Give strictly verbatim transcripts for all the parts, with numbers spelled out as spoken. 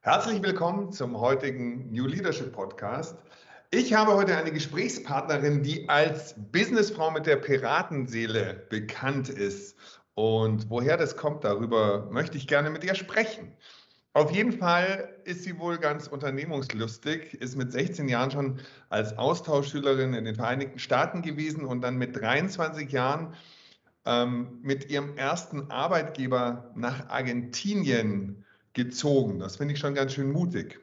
Herzlich willkommen zum heutigen New Leadership Podcast. Ich habe heute eine Gesprächspartnerin, die als Businessfrau mit der Piratenseele bekannt ist. Und woher das kommt, darüber möchte ich gerne mit ihr sprechen. Auf jeden Fall ist sie wohl ganz unternehmungslustig, ist mit sechzehn Jahren schon als Austauschschülerin in den Vereinigten Staaten gewesen und dann mit dreiundzwanzig Jahren ähm, mit ihrem ersten Arbeitgeber nach Argentinien gezogen. Das finde ich schon ganz schön mutig.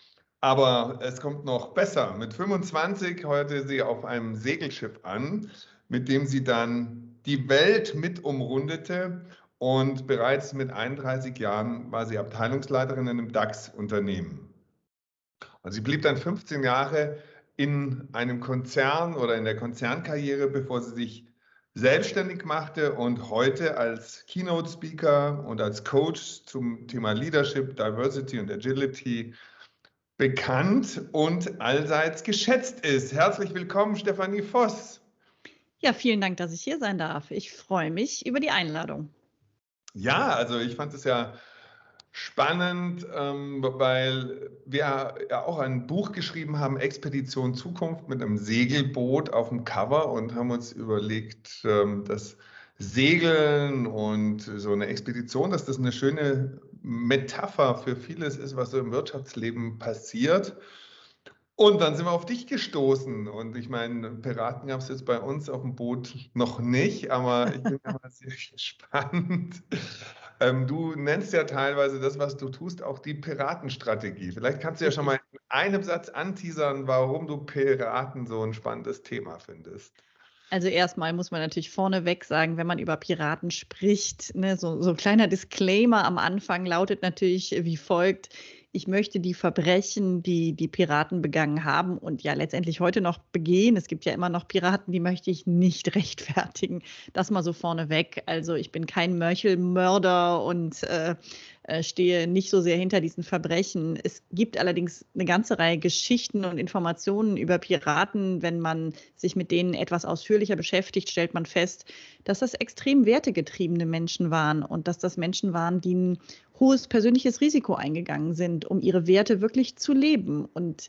Aber es kommt noch besser. Mit fünfundzwanzig heuerte sie auf einem Segelschiff an, mit dem sie dann die Welt mit umrundete. Und bereits mit einunddreißig Jahren war sie Abteilungsleiterin in einem DAX-Unternehmen. Und sie blieb dann fünfzehn Jahre in einem Konzern oder in der Konzernkarriere, bevor sie sich selbstständig machte und heute als Keynote-Speaker und als Coach zum Thema Leadership, Diversity und Agility bekannt und allseits geschätzt ist. Herzlich willkommen, Stefanie Voss. Ja, vielen Dank, dass ich hier sein darf. Ich freue mich über die Einladung. Ja, also ich fand es ja spannend, ähm, weil wir ja auch ein Buch geschrieben haben, Expedition Zukunft, mit einem Segelboot auf dem Cover und haben uns überlegt, ähm, dass Segeln und so eine Expedition, dass das eine schöne Metapher für vieles ist, was so im Wirtschaftsleben passiert. Und dann sind wir auf dich gestoßen. Und ich meine, Piraten gab es jetzt bei uns auf dem Boot noch nicht, aber ich bin aber sehr gespannt. Ähm, du nennst ja teilweise das, was du tust, auch die Piratenstrategie. Vielleicht kannst du ja schon mal in einem Satz anteasern, warum du Piraten so ein spannendes Thema findest. Also erstmal muss man natürlich vorneweg sagen, wenn man über Piraten spricht, ne, so, so ein kleiner Disclaimer am Anfang lautet natürlich wie folgt: Ich möchte die Verbrechen, die die Piraten begangen haben und ja letztendlich heute noch begehen, es gibt ja immer noch Piraten, die möchte ich nicht rechtfertigen. Das mal so vorneweg. Also ich bin kein Mörchelmörder und äh, äh, stehe nicht so sehr hinter diesen Verbrechen. Es gibt allerdings eine ganze Reihe Geschichten und Informationen über Piraten. Wenn man sich mit denen etwas ausführlicher beschäftigt, stellt man fest, dass das extrem wertegetriebene Menschen waren und dass das Menschen waren, die ein hohes persönliches Risiko eingegangen sind, um ihre Werte wirklich zu leben und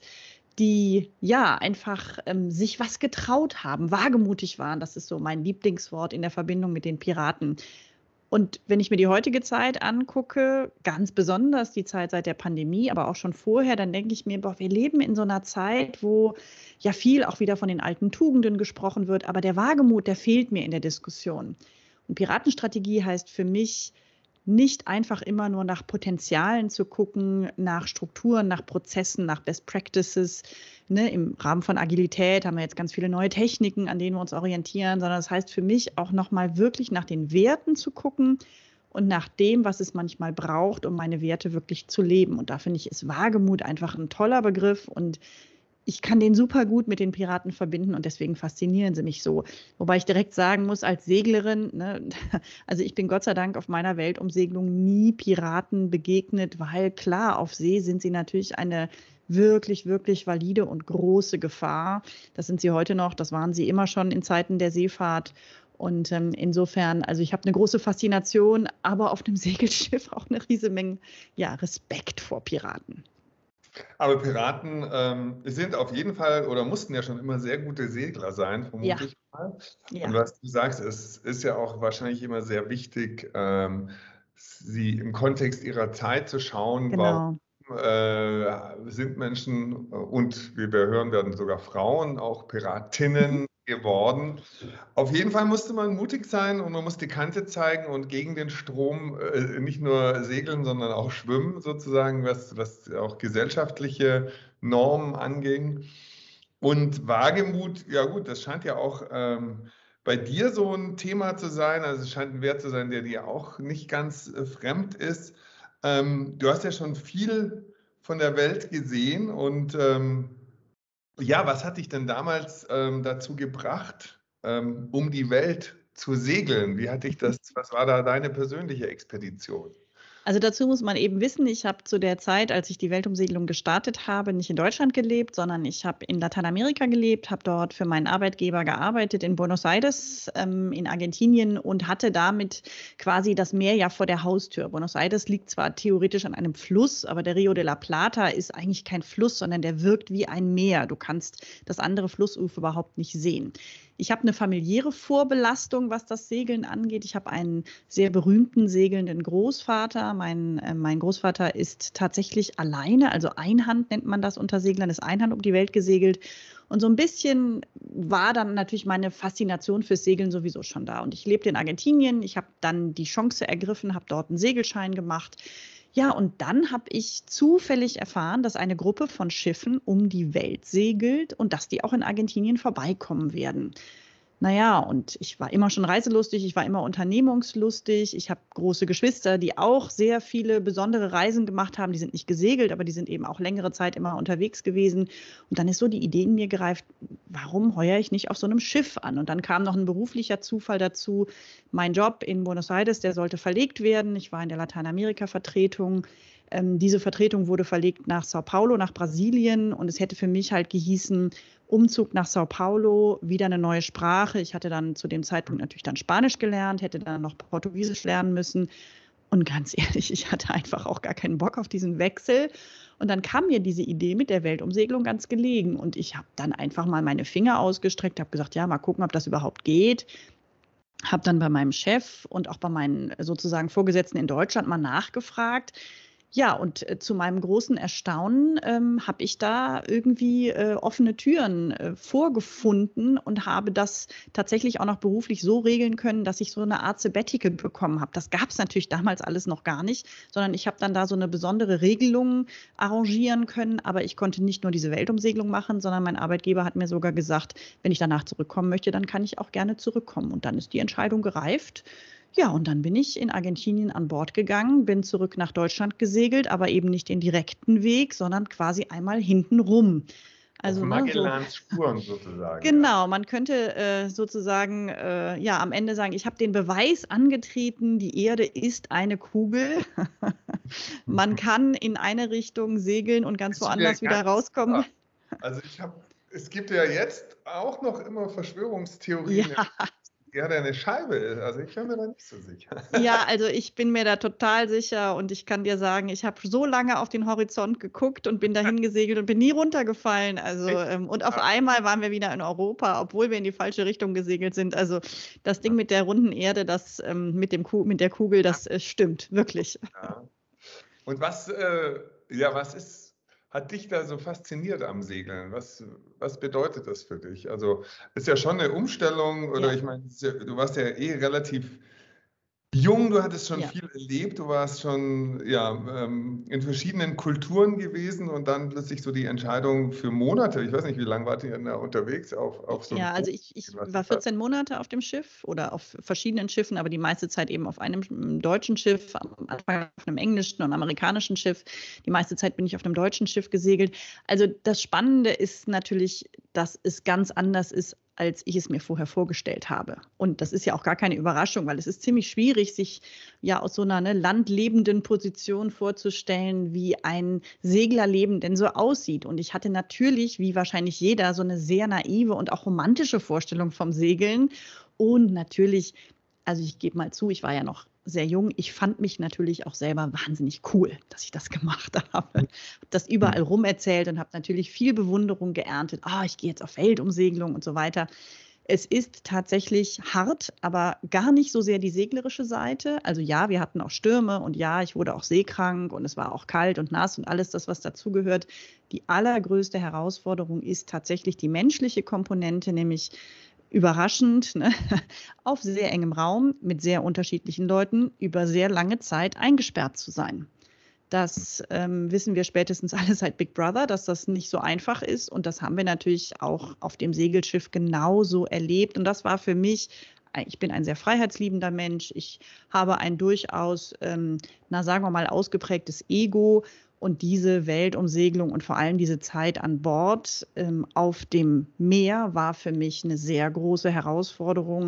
die ja einfach ähm, sich was getraut haben, wagemutig waren. Das ist so mein Lieblingswort in der Verbindung mit den Piraten. Und wenn ich mir die heutige Zeit angucke, ganz besonders die Zeit seit der Pandemie, aber auch schon vorher, dann denke ich mir, boah, wir leben in so einer Zeit, wo ja viel auch wieder von den alten Tugenden gesprochen wird, aber der Wagemut, der fehlt mir in der Diskussion. Und Piratenstrategie heißt für mich, nicht einfach immer nur nach Potenzialen zu gucken, nach Strukturen, nach Prozessen, nach Best Practices. Ne, im Rahmen von Agilität haben wir jetzt ganz viele neue Techniken, an denen wir uns orientieren, sondern das heißt für mich auch nochmal wirklich nach den Werten zu gucken und nach dem, was es manchmal braucht, um meine Werte wirklich zu leben. Und da finde ich, ist Wagemut einfach ein toller Begriff und ich kann den super gut mit den Piraten verbinden und deswegen faszinieren sie mich so. Wobei ich direkt sagen muss, als Seglerin, ne, also ich bin Gott sei Dank auf meiner Weltumsegelung nie Piraten begegnet, weil klar, auf See sind sie natürlich eine wirklich, wirklich valide und große Gefahr. Das sind sie heute noch, das waren sie immer schon in Zeiten der Seefahrt. Und ähm, insofern, also ich habe eine große Faszination, aber auf einem Segelschiff auch eine riesige Menge, ja, Respekt vor Piraten. Aber Piraten ähm, sind auf jeden Fall oder mussten ja schon immer sehr gute Segler sein, vermute Ja. ich mal. Ja. Und was du sagst, es ist ja auch wahrscheinlich immer sehr wichtig, ähm, sie im Kontext ihrer Zeit zu schauen, Genau. warum äh, sind Menschen und wie wir hören werden sogar Frauen auch Piratinnen geworden. Auf jeden Fall musste man mutig sein und man muss die Kante zeigen und gegen den Strom äh, nicht nur segeln, sondern auch schwimmen sozusagen, was, was auch gesellschaftliche Normen anging. Und Wagemut, ja gut, das scheint ja auch ähm, bei dir so ein Thema zu sein. Also es scheint ein Wert zu sein, der dir auch nicht ganz äh, fremd ist. Ähm, du hast ja schon viel von der Welt gesehen und ähm, ja, was hat dich denn damals ähm, dazu gebracht, ähm, um die Welt zu segeln? Wie hat dich das, was war da deine persönliche Expedition? Also dazu muss man eben wissen, ich habe zu der Zeit, als ich die Weltumsegelung gestartet habe, nicht in Deutschland gelebt, sondern ich habe in Lateinamerika gelebt, habe dort für meinen Arbeitgeber gearbeitet in Buenos Aires ähm, in Argentinien und hatte damit quasi das Meer ja vor der Haustür. Buenos Aires liegt zwar theoretisch an einem Fluss, aber der Rio de la Plata ist eigentlich kein Fluss, sondern der wirkt wie ein Meer. Du kannst das andere Flussufer überhaupt nicht sehen. Ich habe eine familiäre Vorbelastung, was das Segeln angeht. Ich habe einen sehr berühmten segelnden Großvater. Mein, äh, mein Großvater ist tatsächlich alleine, also Einhand nennt man das unter Seglern, ist Einhand um die Welt gesegelt. Und so ein bisschen war dann natürlich meine Faszination fürs Segeln sowieso schon da. Und ich lebte in Argentinien. Ich habe dann die Chance ergriffen, habe dort einen Segelschein gemacht. Ja, und dann habe ich zufällig erfahren, dass eine Gruppe von Schiffen um die Welt segelt und dass die auch in Argentinien vorbeikommen werden. Naja, und ich war immer schon reiselustig, ich war immer unternehmungslustig. Ich habe große Geschwister, die auch sehr viele besondere Reisen gemacht haben. Die sind nicht gesegelt, aber die sind eben auch längere Zeit immer unterwegs gewesen. Und dann ist so die Idee in mir gereift, warum heuere ich nicht auf so einem Schiff an? Und dann kam noch ein beruflicher Zufall dazu. Mein Job in Buenos Aires, der sollte verlegt werden. Ich war in der Lateinamerika-Vertretung. Ähm, diese Vertretung wurde verlegt nach Sao Paulo, nach Brasilien. Und es hätte für mich halt gehießen, Umzug nach Sao Paulo, wieder eine neue Sprache. Ich hatte dann zu dem Zeitpunkt natürlich dann Spanisch gelernt, hätte dann noch Portugiesisch lernen müssen. Und ganz ehrlich, ich hatte einfach auch gar keinen Bock auf diesen Wechsel. Und dann kam mir diese Idee mit der Weltumsegelung ganz gelegen. Und ich habe dann einfach mal meine Finger ausgestreckt, habe gesagt, ja, mal gucken, ob das überhaupt geht. Habe dann bei meinem Chef und auch bei meinen sozusagen Vorgesetzten in Deutschland mal nachgefragt. Ja, und äh, zu meinem großen Erstaunen ähm, habe ich da irgendwie äh, offene Türen äh, vorgefunden und habe das tatsächlich auch noch beruflich so regeln können, dass ich so eine Art Sabbatical bekommen habe. Das gab es natürlich damals alles noch gar nicht, sondern ich habe dann da so eine besondere Regelung arrangieren können. Aber ich konnte nicht nur diese Weltumsegelung machen, sondern mein Arbeitgeber hat mir sogar gesagt, wenn ich danach zurückkommen möchte, dann kann ich auch gerne zurückkommen. Und dann ist die Entscheidung gereift. Ja, und dann bin ich in Argentinien an Bord gegangen, bin zurück nach Deutschland gesegelt, aber eben nicht den direkten Weg, sondern quasi einmal hinten rum. Auf Also, ne, so, Magellans Spuren sozusagen. Ja. genau, man könnte äh, sozusagen äh, ja am Ende sagen, ich habe den Beweis angetreten, die Erde ist eine Kugel. Man kann in eine Richtung segeln und ganz Ist mir woanders wieder ganz rauskommen. klar. Also ich habe, es gibt ja jetzt auch noch immer Verschwörungstheorien, Ja. dass die Erde eine Scheibe ist. Also ich bin mir da nicht so sicher. Ja, also ich bin mir da total sicher und ich kann dir sagen, ich habe so lange auf den Horizont geguckt und bin dahin gesegelt und bin nie runtergefallen. Also Echt? ähm, und auf Ja. einmal waren wir wieder in Europa, obwohl wir in die falsche Richtung gesegelt sind. Also das Ding mit der runden Erde, das ähm, mit dem Ku mit der Kugel, das äh, stimmt wirklich. Ja. Und was, äh, ja, was ist, hat dich da so fasziniert am Segeln? Was, was bedeutet das für dich? Also ist ja schon eine Umstellung oder Ja. ich meine, es ist ja, du warst ja eh relativ jung, du hattest schon Ja. viel erlebt, du warst schon ja, ähm, in verschiedenen Kulturen gewesen und dann plötzlich so die Entscheidung für Monate, ich weiß nicht, wie lange wart ihr denn da unterwegs auf, auf so einem Ja, also Boot? ich, ich Was war ist das? vierzehn Monate auf dem Schiff oder auf verschiedenen Schiffen, aber die meiste Zeit eben auf einem mm, deutschen Schiff, am Anfang auf einem englischen und amerikanischen Schiff. Die meiste Zeit bin ich auf einem deutschen Schiff gesegelt. Also das Spannende ist natürlich, dass es ganz anders ist, als ich es mir vorher vorgestellt habe. Und das ist ja auch gar keine Überraschung, weil es ist ziemlich schwierig, sich ja aus so einer ne, landlebenden Position vorzustellen, wie ein Seglerleben denn so aussieht. Und ich hatte natürlich, wie wahrscheinlich jeder, so eine sehr naive und auch romantische Vorstellung vom Segeln. Und natürlich, also ich gebe mal zu, ich war ja noch sehr jung. Ich fand mich natürlich auch selber wahnsinnig cool, dass ich das gemacht habe. Habe das überall rum erzählt und habe natürlich viel Bewunderung geerntet. Ah, ich gehe jetzt auf Weltumsegelung und so weiter. Es ist tatsächlich hart, aber gar nicht so sehr die seglerische Seite. Also ja, wir hatten auch Stürme und ja, ich wurde auch seekrank und es war auch kalt und nass und alles das, was dazugehört. Die allergrößte Herausforderung ist tatsächlich die menschliche Komponente, nämlich überraschend, ne, auf sehr engem Raum mit sehr unterschiedlichen Leuten über sehr lange Zeit eingesperrt zu sein. Das ähm, wissen wir spätestens alle seit Big Brother, dass das nicht so einfach ist. Und das haben wir natürlich auch auf dem Segelschiff genauso erlebt. Und das war für mich, ich bin ein sehr freiheitsliebender Mensch. Ich habe ein durchaus, ähm, na sagen wir mal, ausgeprägtes Ego. Und diese Weltumsegelung und vor allem diese Zeit an Bord ähm, auf dem Meer war für mich eine sehr große Herausforderung,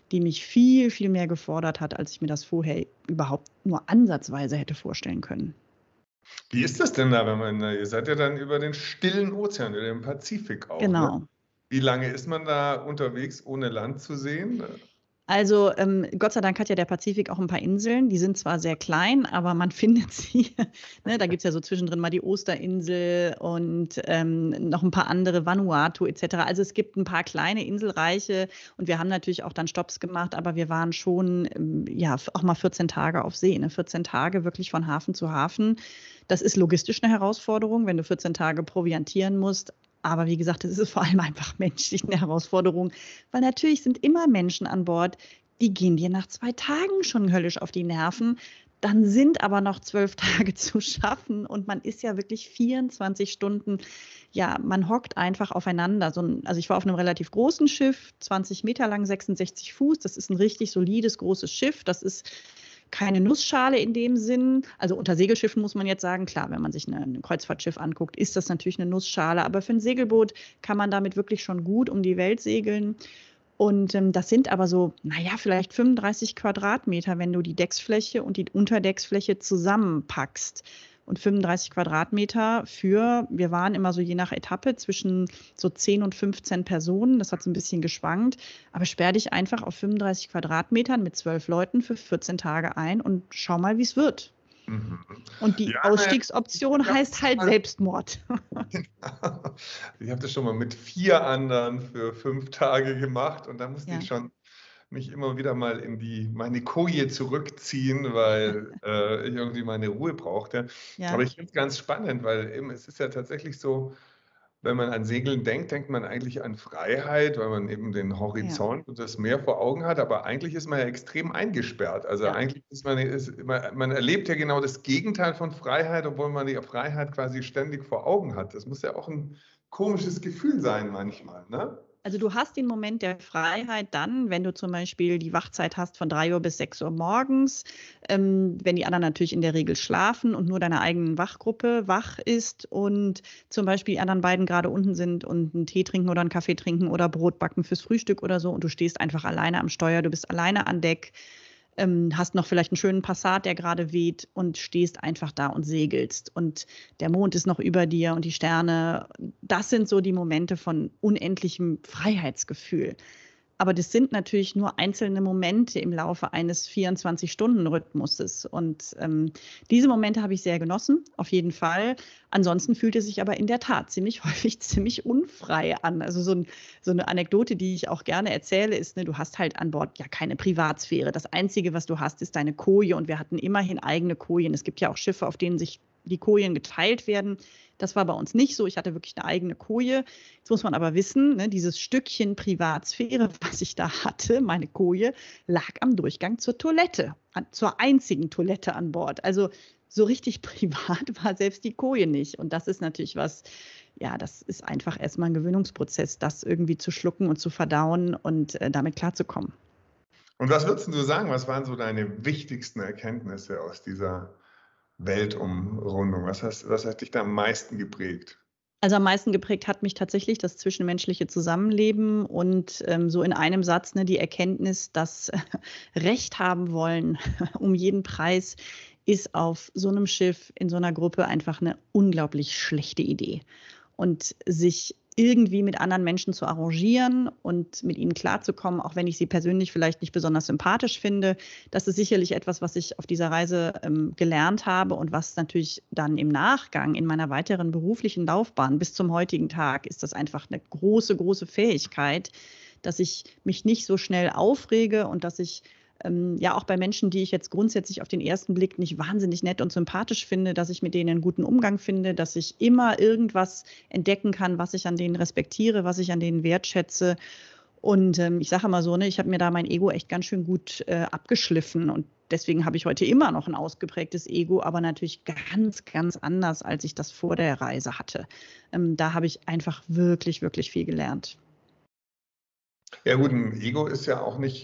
die mich viel, viel mehr gefordert hat, als ich mir das vorher überhaupt nur ansatzweise hätte vorstellen können. Wie ist das denn da, wenn man, äh, ihr seid ja dann über den stillen Ozean, über den Pazifik auch, ne? Genau. Wie lange ist man da unterwegs, ohne Land zu sehen? Also ähm, Gott sei Dank hat ja der Pazifik auch ein paar Inseln. Die sind zwar sehr klein, aber man findet sie. Ne, da gibt es ja so zwischendrin mal die Osterinsel und ähm, noch ein paar andere, Vanuatu et cetera. Also es gibt ein paar kleine Inselreiche und wir haben natürlich auch dann Stopps gemacht, aber wir waren schon ähm, ja auch mal vierzehn Tage auf See. Ne? vierzehn Tage wirklich von Hafen zu Hafen. Das ist logistisch eine Herausforderung, wenn du vierzehn Tage proviantieren musst. Aber wie gesagt, es ist vor allem einfach menschlich eine Herausforderung, weil natürlich sind immer Menschen an Bord, die gehen dir nach zwei Tagen schon höllisch auf die Nerven. Dann sind aber noch zwölf Tage zu schaffen und man ist ja wirklich vierundzwanzig Stunden, ja, man hockt einfach aufeinander. So ein, also ich war auf einem relativ großen Schiff, zwanzig Meter lang, sechsundsechzig Fuß. Das ist ein richtig solides, großes Schiff. Das ist keine Nussschale in dem Sinn. Also unter Segelschiffen muss man jetzt sagen, klar, wenn man sich eine, ein Kreuzfahrtschiff anguckt, ist das natürlich eine Nussschale. Aber für ein Segelboot kann man damit wirklich schon gut um die Welt segeln. Und ähm, das sind aber so, naja, vielleicht fünfunddreißig Quadratmeter, wenn du die Decksfläche und die Unterdecksfläche zusammenpackst. Und fünfunddreißig Quadratmeter für, wir waren immer so je nach Etappe zwischen so zehn und fünfzehn Personen, das hat so ein bisschen geschwankt, aber sperr dich einfach auf fünfunddreißig Quadratmetern mit zwölf Leuten für vierzehn Tage ein und schau mal, wie es wird. Mhm. Und die Ja, Ausstiegsoption ja, heißt halt Selbstmord. ich habe das schon mal mit vier anderen für fünf Tage gemacht und da musste Ja. ich schon mich immer wieder mal in die meine Koje zurückziehen, weil äh, ich irgendwie meine Ruhe brauchte. Ja. Aber ich finde es ganz spannend, weil eben, es ist ja tatsächlich so, wenn man an Segeln denkt, denkt man eigentlich an Freiheit, weil man eben den Horizont ja. und das Meer vor Augen hat, aber eigentlich ist man ja extrem eingesperrt. Also ja. eigentlich ist man, ist, man, man erlebt ja genau das Gegenteil von Freiheit, obwohl man die Freiheit quasi ständig vor Augen hat. Das muss ja auch ein komisches Gefühl sein manchmal, ne? Also du hast den Moment der Freiheit dann, wenn du zum Beispiel die Wachzeit hast von drei Uhr bis sechs Uhr morgens, ähm, wenn die anderen natürlich in der Regel schlafen und nur deine eigene Wachgruppe wach ist und zum Beispiel die anderen beiden gerade unten sind und einen Tee trinken oder einen Kaffee trinken oder Brot backen fürs Frühstück oder so und du stehst einfach alleine am Steuer, du bist alleine an Deck, ähm, hast noch vielleicht einen schönen Passat, der gerade weht und stehst einfach da und segelst und der Mond ist noch über dir und die Sterne. Das sind so die Momente von unendlichem Freiheitsgefühl. Aber das sind natürlich nur einzelne Momente im Laufe eines vierundzwanzig-Stunden-Rhythmuses. Und ähm, diese Momente habe ich sehr genossen, auf jeden Fall. Ansonsten fühlt es sich aber in der Tat ziemlich häufig ziemlich unfrei an. Also so, ein, so eine Anekdote, die ich auch gerne erzähle, ist, ne, du hast halt an Bord ja keine Privatsphäre. Das Einzige, was du hast, ist deine Koje. Und wir hatten immerhin eigene Kojen. Es gibt ja auch Schiffe, auf denen sich die Kojen geteilt werden. Das war bei uns nicht so. Ich hatte wirklich eine eigene Koje. Jetzt muss man aber wissen, ne, dieses Stückchen Privatsphäre, was ich da hatte, meine Koje, lag am Durchgang zur Toilette, an, zur einzigen Toilette an Bord. Also so richtig privat war selbst die Koje nicht. Und das ist natürlich was, ja, das ist einfach erstmal ein Gewöhnungsprozess, das irgendwie zu schlucken und zu verdauen und äh, damit klarzukommen. Und was würdest du sagen, was waren so deine wichtigsten Erkenntnisse aus dieser Weltumrundung? Was, hast, was hat dich da am meisten geprägt? Also am meisten geprägt hat mich tatsächlich das zwischenmenschliche Zusammenleben und ähm, so in einem Satz ne, die Erkenntnis, dass äh, Recht haben wollen um jeden Preis ist auf so einem Schiff in so einer Gruppe einfach eine unglaublich schlechte Idee. Und sich irgendwie mit anderen Menschen zu arrangieren und mit ihnen klarzukommen, auch wenn ich sie persönlich vielleicht nicht besonders sympathisch finde. Das ist sicherlich etwas, was ich auf dieser Reise ähm, gelernt habe und was natürlich dann im Nachgang in meiner weiteren beruflichen Laufbahn bis zum heutigen Tag ist das einfach eine große, große Fähigkeit, dass ich mich nicht so schnell aufrege und dass ich Ähm, ja auch bei Menschen, die ich jetzt grundsätzlich auf den ersten Blick nicht wahnsinnig nett und sympathisch finde, dass ich mit denen einen guten Umgang finde, dass ich immer irgendwas entdecken kann, was ich an denen respektiere, was ich an denen wertschätze. Und ähm, ich sage immer so, ne, ich habe mir da mein Ego echt ganz schön gut äh, abgeschliffen und deswegen habe ich heute immer noch ein ausgeprägtes Ego, aber natürlich ganz, ganz anders, als ich das vor der Reise hatte. Ähm, da habe ich einfach wirklich, wirklich viel gelernt. Ja gut, ein Ego ist ja auch nicht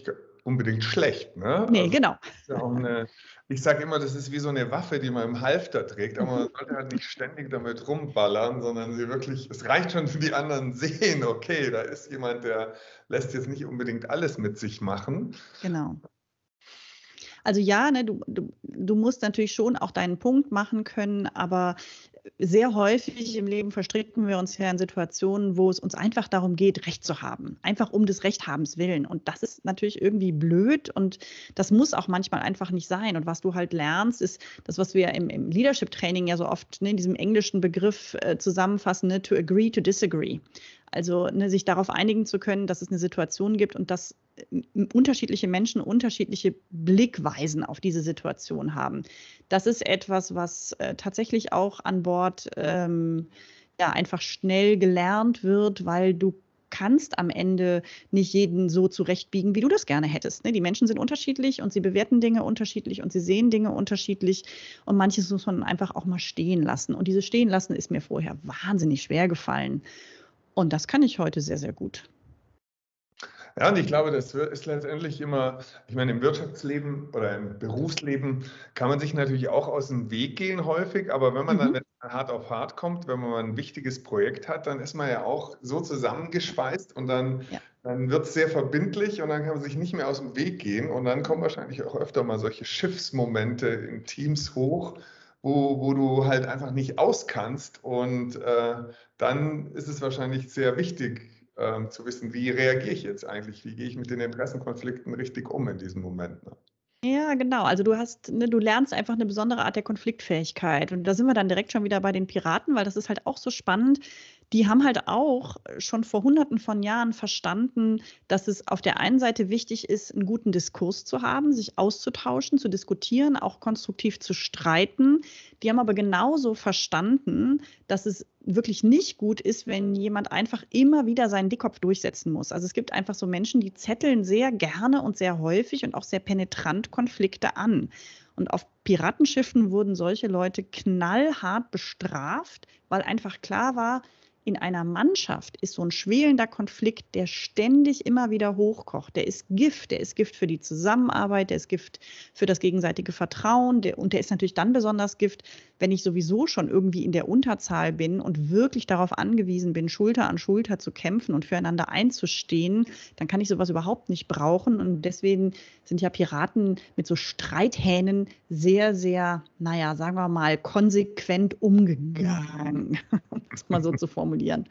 unbedingt schlecht. Ne? Nee, Also, genau. ist ja auch eine, ich sage immer, das ist wie so eine Waffe, die man im Halfter trägt, aber man Mhm. sollte halt nicht ständig damit rumballern, sondern sie wirklich, es reicht schon für die anderen sehen, okay, da ist jemand, der lässt jetzt nicht unbedingt alles mit sich machen. Genau. Also ja, ne, du, du, du musst natürlich schon auch deinen Punkt machen können, aber sehr häufig im Leben verstricken wir uns ja in Situationen, wo es uns einfach darum geht, Recht zu haben. Einfach um des Rechthabens willen. Und das ist natürlich irgendwie blöd und das muss auch manchmal einfach nicht sein. Und was du halt lernst, ist das, was wir im, im Leadership-Training ja so oft ne, in diesem englischen Begriff äh, zusammenfassen, ne, to agree to disagree. Also ne, sich darauf einigen zu können, dass es eine Situation gibt und dass äh, unterschiedliche Menschen unterschiedliche Blickweisen auf diese Situation haben. Das ist etwas, was äh, tatsächlich auch an Bord ähm, ja, einfach schnell gelernt wird, weil du kannst am Ende nicht jeden so zurechtbiegen, wie du das gerne hättest. Ne? Die Menschen sind unterschiedlich und sie bewerten Dinge unterschiedlich und sie sehen Dinge unterschiedlich und manches muss man einfach auch mal stehen lassen. Und dieses Stehen lassen ist mir vorher wahnsinnig schwer gefallen. Und das kann ich heute sehr, sehr gut. Ja, und ich glaube, das ist letztendlich immer, ich meine, im Wirtschaftsleben oder im Berufsleben kann man sich natürlich auch aus dem Weg gehen häufig, aber wenn man dann, Mhm. wenn es hart auf hart kommt, wenn man mal ein wichtiges Projekt hat, dann ist man ja auch so zusammengeschweißt und dann, Ja. dann wird es sehr verbindlich und dann kann man sich nicht mehr aus dem Weg gehen und dann kommen wahrscheinlich auch öfter mal solche Schiffsmomente in Teams hoch, wo, wo du halt einfach nicht auskannst und äh, dann ist es wahrscheinlich sehr wichtig, ähm, zu wissen, wie reagiere ich jetzt eigentlich, wie gehe ich mit den Interessenkonflikten richtig um in diesem Moment. Ne? Ja, genau. Also du hast, ne, du lernst einfach eine besondere Art der Konfliktfähigkeit. Und da sind wir dann direkt schon wieder bei den Piraten, weil das ist halt auch so spannend. Die haben halt auch schon vor Hunderten von Jahren verstanden, dass es auf der einen Seite wichtig ist, einen guten Diskurs zu haben, sich auszutauschen, zu diskutieren, auch konstruktiv zu streiten. Die haben aber genauso verstanden, dass es wirklich nicht gut ist, wenn jemand einfach immer wieder seinen Dickkopf durchsetzen muss. Also es gibt einfach so Menschen, die zetteln sehr gerne und sehr häufig und auch sehr penetrant Konflikte an. Und auf Piratenschiffen wurden solche Leute knallhart bestraft, weil einfach klar war, in einer Mannschaft ist so ein schwelender Konflikt, der ständig immer wieder hochkocht. Der ist Gift, der ist Gift für die Zusammenarbeit, der ist Gift für das gegenseitige Vertrauen der, und der ist natürlich dann besonders Gift, wenn ich sowieso schon irgendwie in der Unterzahl bin und wirklich darauf angewiesen bin, Schulter an Schulter zu kämpfen und füreinander einzustehen, dann kann ich sowas überhaupt nicht brauchen. Und deswegen sind ja Piraten mit so Streithähnen sehr, sehr, naja, sagen wir mal, konsequent umgegangen, um es mal so zu formulieren.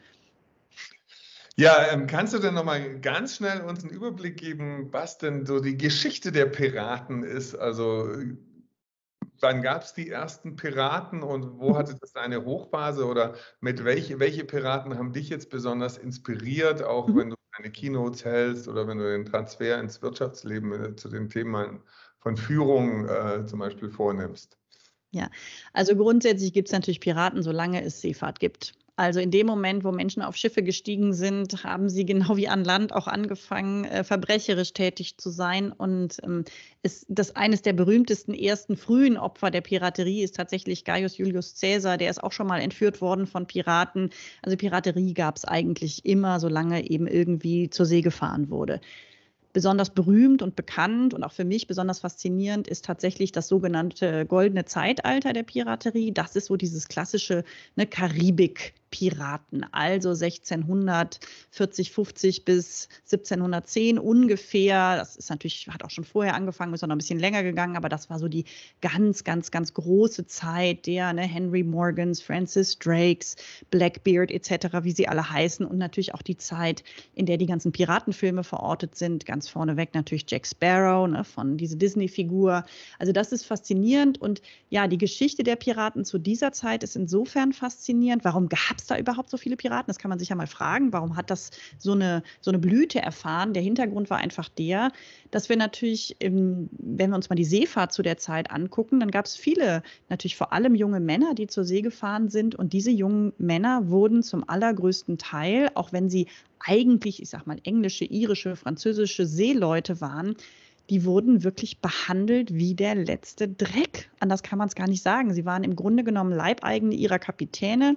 Ja, ähm, kannst du denn noch mal ganz schnell uns einen Überblick geben, was denn so die Geschichte der Piraten ist? Also äh, wann gab es die ersten Piraten und wo hatte das eine Hochphase oder mit welche, welche Piraten haben dich jetzt besonders inspiriert, auch Mhm. wenn du deine Keynotes hältst oder wenn du den Transfer ins Wirtschaftsleben äh, zu den Themen von Führung äh, zum Beispiel vornimmst? Ja, also grundsätzlich gibt es natürlich Piraten, solange es Seefahrt gibt. Also in dem Moment, wo Menschen auf Schiffe gestiegen sind, haben sie genau wie an Land auch angefangen, äh, verbrecherisch tätig zu sein. Und ähm, ist das eines der berühmtesten ersten frühen Opfer der Piraterie ist tatsächlich Gaius Julius Caesar. Der ist auch schon mal entführt worden von Piraten. Also Piraterie gab es eigentlich immer, solange eben irgendwie zur See gefahren wurde. Besonders berühmt und bekannt und auch für mich besonders faszinierend ist tatsächlich das sogenannte goldene Zeitalter der Piraterie. Das ist so dieses klassische ne, Karibik-Piraten, also sechzehnhundertvierzig, fünfzig bis siebzehnhundertzehn ungefähr. Das ist natürlich, hat auch schon vorher angefangen, ist noch ein bisschen länger gegangen, aber das war so die ganz, ganz, ganz große Zeit der ne, Henry Morgans, Francis Drakes, Blackbeard et cetera, wie sie alle heißen und natürlich auch die Zeit, in der die ganzen Piratenfilme verortet sind, ganz vorneweg natürlich Jack Sparrow, ne, von diese Disney-Figur. Also das ist faszinierend und ja, die Geschichte der Piraten zu dieser Zeit ist insofern faszinierend. Warum gab es da überhaupt so viele Piraten? Das kann man sich ja mal fragen. Warum hat das so eine, so eine Blüte erfahren? Der Hintergrund war einfach der, dass wir natürlich, im, wenn wir uns mal die Seefahrt zu der Zeit angucken, dann gab es viele, natürlich vor allem junge Männer, die zur See gefahren sind und diese jungen Männer wurden zum allergrößten Teil, auch wenn sie eigentlich, ich sag mal, englische, irische, französische Seeleute waren, die wurden wirklich behandelt wie der letzte Dreck. Anders kann man es gar nicht sagen. Sie waren im Grunde genommen Leibeigene ihrer Kapitäne,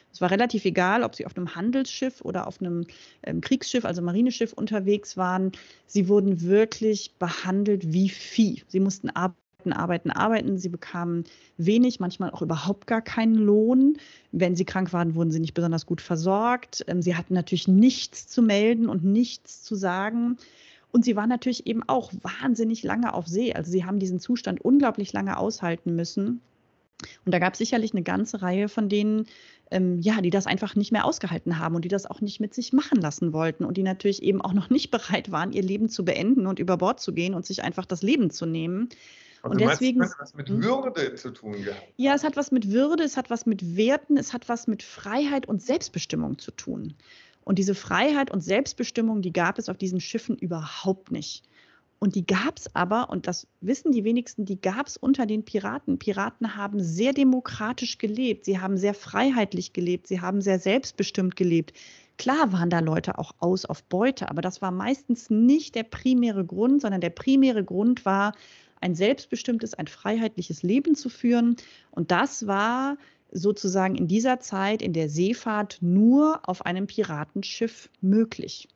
Es war relativ egal, ob sie auf einem Handelsschiff oder auf einem ähm, Kriegsschiff, also Marineschiff unterwegs waren. Sie wurden wirklich behandelt wie Vieh. Sie mussten arbeiten, arbeiten, arbeiten. Sie bekamen wenig, manchmal auch überhaupt gar keinen Lohn. Wenn sie krank waren, wurden sie nicht besonders gut versorgt. Ähm, sie hatten natürlich nichts zu melden und nichts zu sagen. Und sie waren natürlich eben auch wahnsinnig lange auf See. Also sie haben diesen Zustand unglaublich lange aushalten müssen. Und da gab es sicherlich eine ganze Reihe von denen, ähm, ja, die das einfach nicht mehr ausgehalten haben und die das auch nicht mit sich machen lassen wollten und die natürlich eben auch noch nicht bereit waren, ihr Leben zu beenden und über Bord zu gehen und sich einfach das Leben zu nehmen. Also Und du meinst, es deswegen, könnte was mit hm? Würde zu tun gehabt Ja, es haben? hat was mit Würde, es hat was mit Werten, es hat was mit Freiheit und Selbstbestimmung zu tun. Und diese Freiheit und Selbstbestimmung, die gab es auf diesen Schiffen überhaupt nicht. Und die gab es aber, und das wissen die wenigsten, die gab es unter den Piraten. Piraten haben sehr demokratisch gelebt, sie haben sehr freiheitlich gelebt, sie haben sehr selbstbestimmt gelebt. Klar waren da Leute auch aus auf Beute, aber das war meistens nicht der primäre Grund, sondern der primäre Grund war, ein selbstbestimmtes, ein freiheitliches Leben zu führen. Und das war sozusagen in dieser Zeit in der Seefahrt nur auf einem Piratenschiff möglich.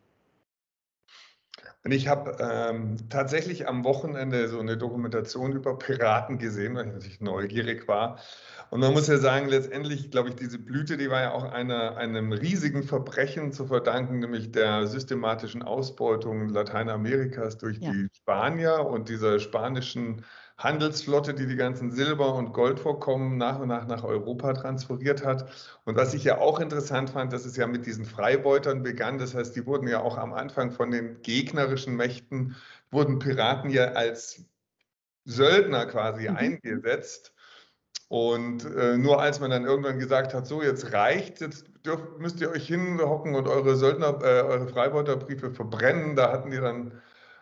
Und ich habe ähm, tatsächlich am Wochenende so eine Dokumentation über Piraten gesehen, weil ich natürlich neugierig war. Und man muss ja sagen, letztendlich, glaube ich, diese Blüte, die war ja auch einer, einem riesigen Verbrechen zu verdanken, nämlich der systematischen Ausbeutung Lateinamerikas durch Ja. die Spanier und dieser spanischen Handelsflotte, die die ganzen Silber- und Goldvorkommen nach und nach nach Europa transferiert hat. Und was ich ja auch interessant fand, dass es ja mit diesen Freibeutern begann. Das heißt, die wurden ja auch am Anfang von den gegnerischen Mächten, wurden Piraten ja als Söldner quasi Mhm. eingesetzt. Und äh, nur als man dann irgendwann gesagt hat, so jetzt reicht, jetzt dürft, müsst ihr euch hinhocken und eure Söldner, äh, eure Freibeuterbriefe verbrennen, da hatten die dann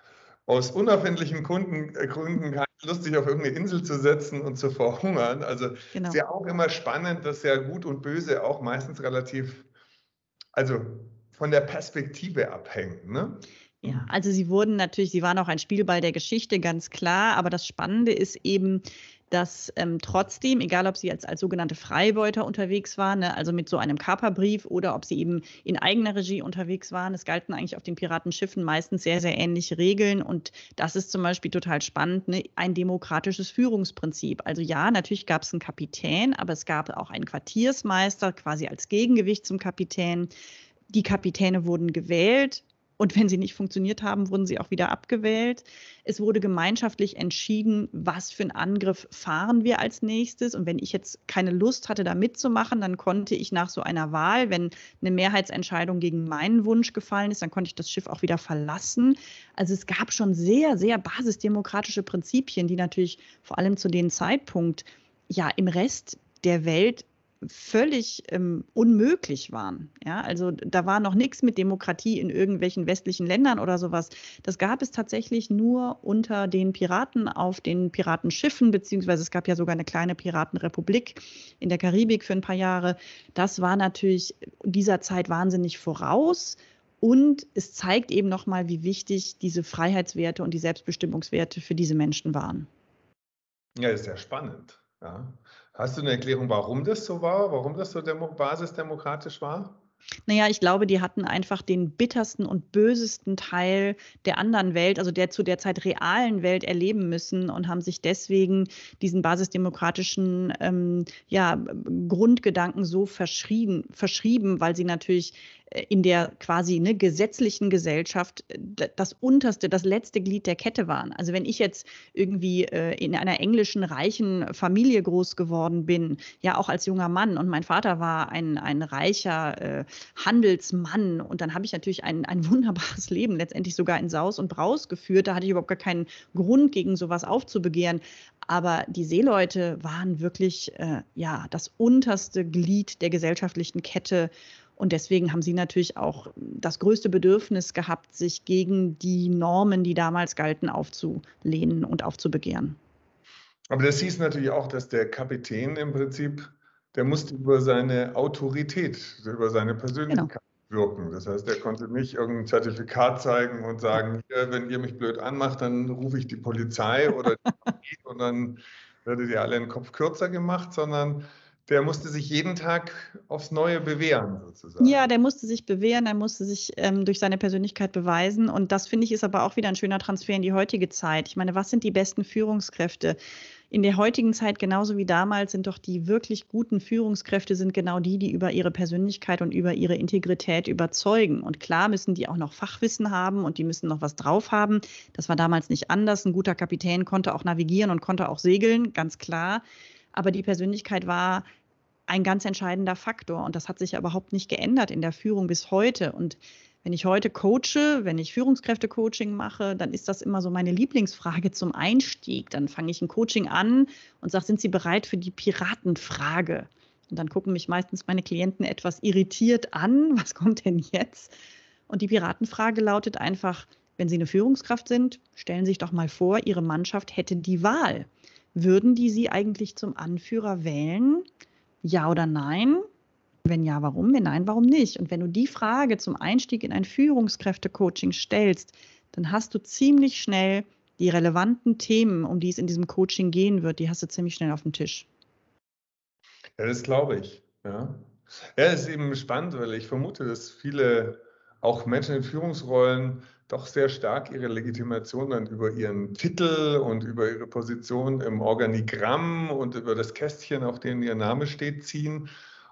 aus unerfindlichen Kunden, äh, Gründen keine Lust, sich auf irgendeine Insel zu setzen und zu verhungern. Also Genau. ist ja auch immer spannend, dass ja Gut und Böse auch meistens relativ, also von der Perspektive abhängen. Ne? Ja, also sie wurden natürlich, sie waren auch ein Spielball der Geschichte, ganz klar. Aber das Spannende ist eben, dass ähm, trotzdem, egal ob sie jetzt als sogenannte Freibeuter unterwegs waren, ne, also mit so einem Kaperbrief oder ob sie eben in eigener Regie unterwegs waren, es galten eigentlich auf den Piratenschiffen meistens sehr, sehr ähnliche Regeln. Und das ist zum Beispiel total spannend, ne, ein demokratisches Führungsprinzip. Also ja, natürlich gab es einen Kapitän, aber es gab auch einen Quartiersmeister, quasi als Gegengewicht zum Kapitän. Die Kapitäne wurden gewählt. Und wenn sie nicht funktioniert haben, wurden sie auch wieder abgewählt. Es wurde gemeinschaftlich entschieden, was für einen Angriff fahren wir als nächstes. Und wenn ich jetzt keine Lust hatte, da mitzumachen, dann konnte ich nach so einer Wahl, wenn eine Mehrheitsentscheidung gegen meinen Wunsch gefallen ist, dann konnte ich das Schiff auch wieder verlassen. Also es gab schon sehr, sehr basisdemokratische Prinzipien, die natürlich vor allem zu dem Zeitpunkt ja im Rest der Welt völlig ähm, unmöglich waren. Ja, also da war noch nichts mit Demokratie in irgendwelchen westlichen Ländern oder sowas. Das gab es tatsächlich nur unter den Piraten auf den Piratenschiffen, beziehungsweise es gab ja sogar eine kleine Piratenrepublik in der Karibik für ein paar Jahre. Das war natürlich dieser Zeit wahnsinnig voraus. Und es zeigt eben nochmal, wie wichtig diese Freiheitswerte und die Selbstbestimmungswerte für diese Menschen waren. Ja, ist ja spannend. Ja. Hast du eine Erklärung, warum das so war, warum das so demo basisdemokratisch war? Naja, ich glaube, die hatten einfach den bittersten und bösesten Teil der anderen Welt, also der zu der Zeit realen Welt erleben müssen und haben sich deswegen diesen basisdemokratischen ähm, ja, Grundgedanken so verschrieben, verschrieben, weil sie natürlich in der quasi ne, gesetzlichen Gesellschaft das unterste, das letzte Glied der Kette waren. Also wenn ich jetzt irgendwie äh, in einer englischen reichen Familie groß geworden bin, ja auch als junger Mann und mein Vater war ein, ein reicher äh, Handelsmann und dann habe ich natürlich ein, ein wunderbares Leben, letztendlich sogar in Saus und Braus geführt. Da hatte ich überhaupt gar keinen Grund, gegen sowas aufzubegehren. Aber die Seeleute waren wirklich äh, ja, das unterste Glied der gesellschaftlichen Kette. Und deswegen haben sie natürlich auch das größte Bedürfnis gehabt, sich gegen die Normen, die damals galten, aufzulehnen und aufzubegehren. Aber das hieß natürlich auch, dass der Kapitän im Prinzip, der musste über seine Autorität, über seine Persönlichkeit genau. wirken. Das heißt, er konnte nicht irgendein Zertifikat zeigen und sagen, hier, wenn ihr mich blöd anmacht, dann rufe ich die Polizei oder die und dann werdet ihr alle den Kopf kürzer gemacht, sondern der musste sich jeden Tag aufs Neue bewähren, sozusagen. Ja, der musste sich bewähren, er musste sich ähm, durch seine Persönlichkeit beweisen. Und das, finde ich, ist aber auch wieder ein schöner Transfer in die heutige Zeit. Ich meine, was sind die besten Führungskräfte? In der heutigen Zeit, genauso wie damals, sind doch die wirklich guten Führungskräfte sind genau die, die über ihre Persönlichkeit und über ihre Integrität überzeugen. Und klar müssen die auch noch Fachwissen haben und die müssen noch was drauf haben. Das war damals nicht anders. Ein guter Kapitän konnte auch navigieren und konnte auch segeln, ganz klar. Aber die Persönlichkeit war ein ganz entscheidender Faktor. Und das hat sich ja überhaupt nicht geändert in der Führung bis heute. Und wenn ich heute coache, wenn ich Führungskräfte-Coaching mache, dann ist das immer so meine Lieblingsfrage zum Einstieg. Dann fange ich ein Coaching an und sage, sind Sie bereit für die Piratenfrage? Und dann gucken mich meistens meine Klienten etwas irritiert an. Was kommt denn jetzt? Und die Piratenfrage lautet einfach, wenn Sie eine Führungskraft sind, stellen Sie sich doch mal vor, Ihre Mannschaft hätte die Wahl. Würden die Sie eigentlich zum Anführer wählen? Ja oder nein? Wenn ja, warum? Wenn nein, warum nicht? Und wenn du die Frage zum Einstieg in ein Führungskräfte-Coaching stellst, dann hast du ziemlich schnell die relevanten Themen, um die es in diesem Coaching gehen wird, die hast du ziemlich schnell auf dem Tisch. Ja, das glaube ich. Ja. Ja, es ist eben spannend, weil ich vermute, dass viele, auch Menschen in Führungsrollen, doch sehr stark ihre Legitimation dann über ihren Titel und über ihre Position im Organigramm und über das Kästchen, auf dem ihr Name steht, ziehen.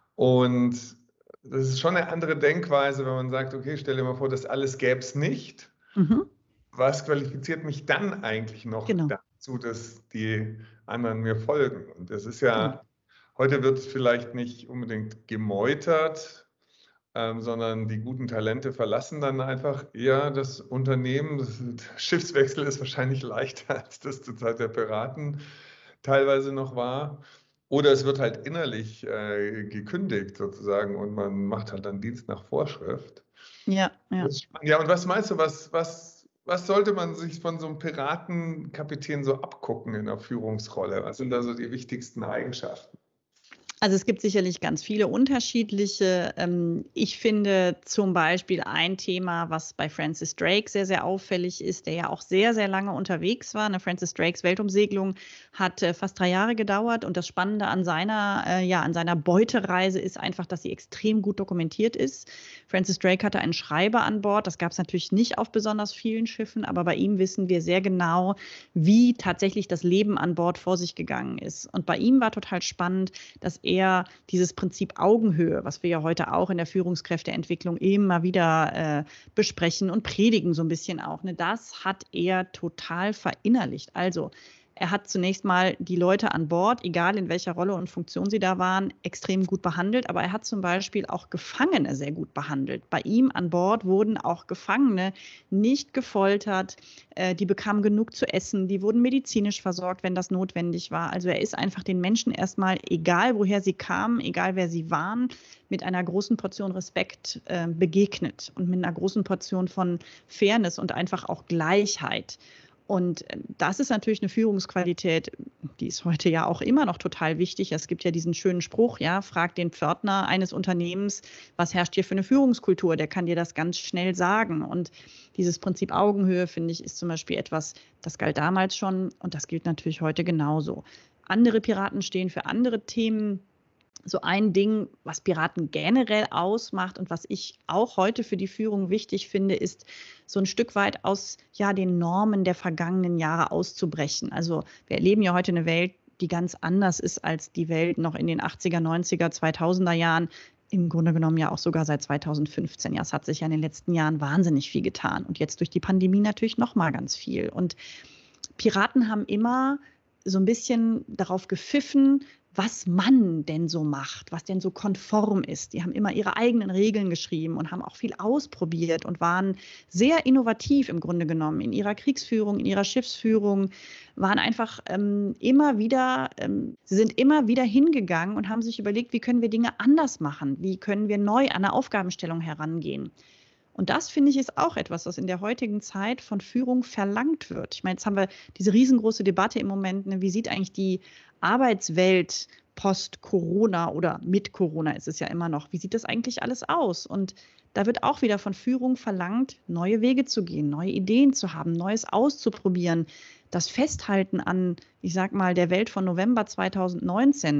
Und das ist schon eine andere Denkweise, wenn man sagt, okay, stell dir mal vor, das alles gäbe es nicht. Mhm. Was qualifiziert mich dann eigentlich noch Genau. dazu, dass die anderen mir folgen? Und das ist ja, Genau. heute wird es vielleicht nicht unbedingt gemeutert, ähm, sondern die guten Talente verlassen dann einfach eher das Unternehmen. Das, der Schiffswechsel ist wahrscheinlich leichter, als das zur Zeit der Piraten teilweise noch war. Oder es wird halt innerlich äh, gekündigt sozusagen und man macht halt dann Dienst nach Vorschrift. Ja, ja. Das ist spannend. Ja, und was meinst du, was, was, was sollte man sich von so einem Piratenkapitän so abgucken in der Führungsrolle? Was sind da so die wichtigsten Eigenschaften? Also es gibt sicherlich ganz viele unterschiedliche. Ähm, ich finde zum Beispiel ein Thema, was bei Francis Drake sehr, sehr auffällig ist, der ja auch sehr, sehr lange unterwegs war. Eine Francis Drakes Weltumsegelung hat äh, fast drei Jahre gedauert und das Spannende an seiner, äh, ja, an seiner Beutereise ist einfach, dass sie extrem gut dokumentiert ist. Francis Drake hatte einen Schreiber an Bord. Das gab es natürlich nicht auf besonders vielen Schiffen, aber bei ihm wissen wir sehr genau, wie tatsächlich das Leben an Bord vor sich gegangen ist. Und bei ihm war total spannend, dass er dieses Prinzip Augenhöhe, was wir ja heute auch in der Führungskräfteentwicklung immer wieder äh, besprechen und predigen so ein bisschen auch, ne, das hat er total verinnerlicht. Also er hat zunächst mal die Leute an Bord, egal in welcher Rolle und Funktion sie da waren, extrem gut behandelt. Aber er hat zum Beispiel auch Gefangene sehr gut behandelt. Bei ihm an Bord wurden auch Gefangene nicht gefoltert. Äh, die bekamen genug zu essen. Die wurden medizinisch versorgt, wenn das notwendig war. Also er ist einfach den Menschen erstmal, egal woher sie kamen, egal wer sie waren, mit einer großen Portion Respekt äh, begegnet und mit einer großen Portion von Fairness und einfach auch Gleichheit. Und das ist natürlich eine Führungsqualität, die ist heute ja auch immer noch total wichtig. Es gibt ja diesen schönen Spruch, ja, frag den Pförtner eines Unternehmens, was herrscht hier für eine Führungskultur? Der kann dir das ganz schnell sagen. Und dieses Prinzip Augenhöhe, finde ich, ist zum Beispiel etwas, das galt damals schon und das gilt natürlich heute genauso. Andere Piraten stehen für andere Themen. So ein Ding, was Piraten generell ausmacht und was ich auch heute für die Führung wichtig finde, ist so ein Stück weit aus ja, den Normen der vergangenen Jahre auszubrechen. Also wir erleben ja heute eine Welt, die ganz anders ist als die Welt noch in den achtziger, neunziger, zweitausender Jahren. Im Grunde genommen ja auch sogar seit zweitausendfünfzehn. Ja, es hat sich ja in den letzten Jahren wahnsinnig viel getan und jetzt durch die Pandemie natürlich noch mal ganz viel. Und Piraten haben immer so ein bisschen darauf gepfiffen, was man denn so macht, was denn so konform ist. Die haben immer ihre eigenen Regeln geschrieben und haben auch viel ausprobiert und waren sehr innovativ im Grunde genommen in ihrer Kriegsführung, in ihrer Schiffsführung, waren einfach ähm, immer wieder, ähm, sie sind immer wieder hingegangen und haben sich überlegt, wie können wir Dinge anders machen, wie können wir neu an eine Aufgabenstellung herangehen. Und das, finde ich, ist auch etwas, was in der heutigen Zeit von Führung verlangt wird. Ich meine, jetzt haben wir diese riesengroße Debatte im Moment, ne, wie sieht eigentlich die Arbeitswelt post-Corona oder mit Corona ist es ja immer noch, wie sieht das eigentlich alles aus? Und da wird auch wieder von Führung verlangt, neue Wege zu gehen, neue Ideen zu haben, Neues auszuprobieren. Das Festhalten an, ich sag mal, der Welt von November zweitausendneunzehn,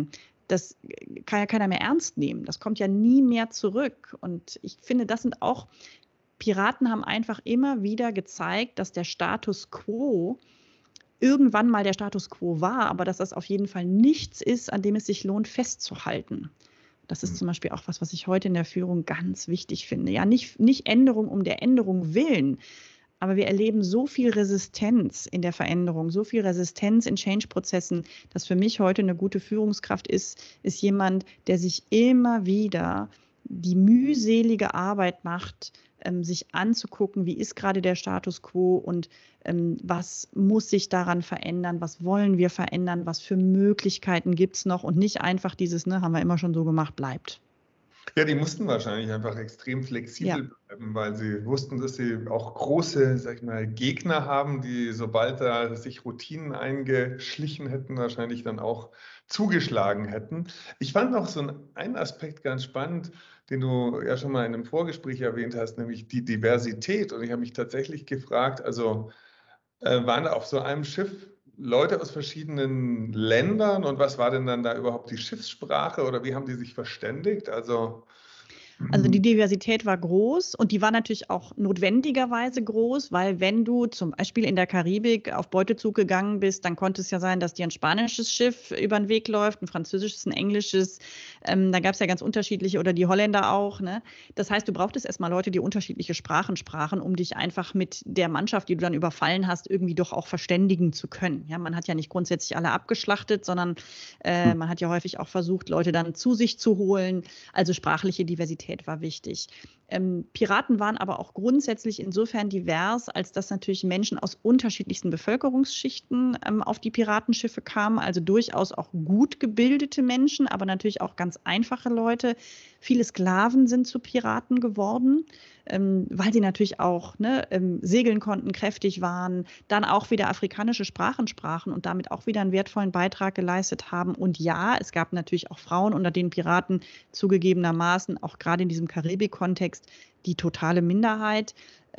das kann ja keiner mehr ernst nehmen. Das kommt ja nie mehr zurück. Und ich finde, das sind auch, Piraten haben einfach immer wieder gezeigt, dass der Status quo irgendwann mal der Status quo war, aber dass das auf jeden Fall nichts ist, an dem es sich lohnt, festzuhalten. Das ist zum Beispiel auch was, was ich heute in der Führung ganz wichtig finde. Ja, nicht, nicht Änderung um der Änderung willen, aber wir erleben so viel Resistenz in der Veränderung, so viel Resistenz in Change-Prozessen, dass für mich heute eine gute Führungskraft ist, ist jemand, der sich immer wieder die mühselige Arbeit macht, ähm, sich anzugucken, wie ist gerade der Status quo und ähm, was muss sich daran verändern, was wollen wir verändern, was für Möglichkeiten gibt es noch und nicht einfach dieses, ne, haben wir immer schon so gemacht, bleibt. Ja, die mussten wahrscheinlich einfach extrem flexibel Ja. bleiben, weil sie wussten, dass sie auch große, sag ich mal, Gegner haben, die, sobald da sich Routinen eingeschlichen hätten, wahrscheinlich dann auch zugeschlagen hätten. Ich fand noch so einen Aspekt ganz spannend, den du ja schon mal in einem Vorgespräch erwähnt hast, nämlich die Diversität. Und ich habe mich tatsächlich gefragt, also äh, waren da auf so einem Schiff Leute aus verschiedenen Ländern und was war denn dann da überhaupt die Schiffssprache oder wie haben die sich verständigt? Also Also die Diversität war groß und die war natürlich auch notwendigerweise groß, weil wenn du zum Beispiel in der Karibik auf Beutezug gegangen bist, dann konnte es ja sein, dass dir ein spanisches Schiff über den Weg läuft, ein französisches, ein englisches. Ähm, da gab es ja ganz unterschiedliche oder die Holländer auch. Ne? Das heißt, du brauchtest erstmal Leute, die unterschiedliche Sprachen sprachen, um dich einfach mit der Mannschaft, die du dann überfallen hast, irgendwie doch auch verständigen zu können. Ja, man hat ja nicht grundsätzlich alle abgeschlachtet, sondern äh, man hat ja häufig auch versucht, Leute dann zu sich zu holen. Also sprachliche Diversität war wichtig. Ähm, Piraten waren aber auch grundsätzlich insofern divers, als dass natürlich Menschen aus unterschiedlichsten Bevölkerungsschichten ähm, auf die Piratenschiffe kamen, also durchaus auch gut gebildete Menschen, aber natürlich auch ganz einfache Leute. Viele Sklaven sind zu Piraten geworden, ähm, weil sie natürlich auch ne, ähm, segeln konnten, kräftig waren, dann auch wieder afrikanische Sprachen sprachen und damit auch wieder einen wertvollen Beitrag geleistet haben. Und ja, es gab natürlich auch Frauen unter den Piraten, zugegebenermaßen, auch gerade in diesem Karibik-Kontext, die totale Minderheit.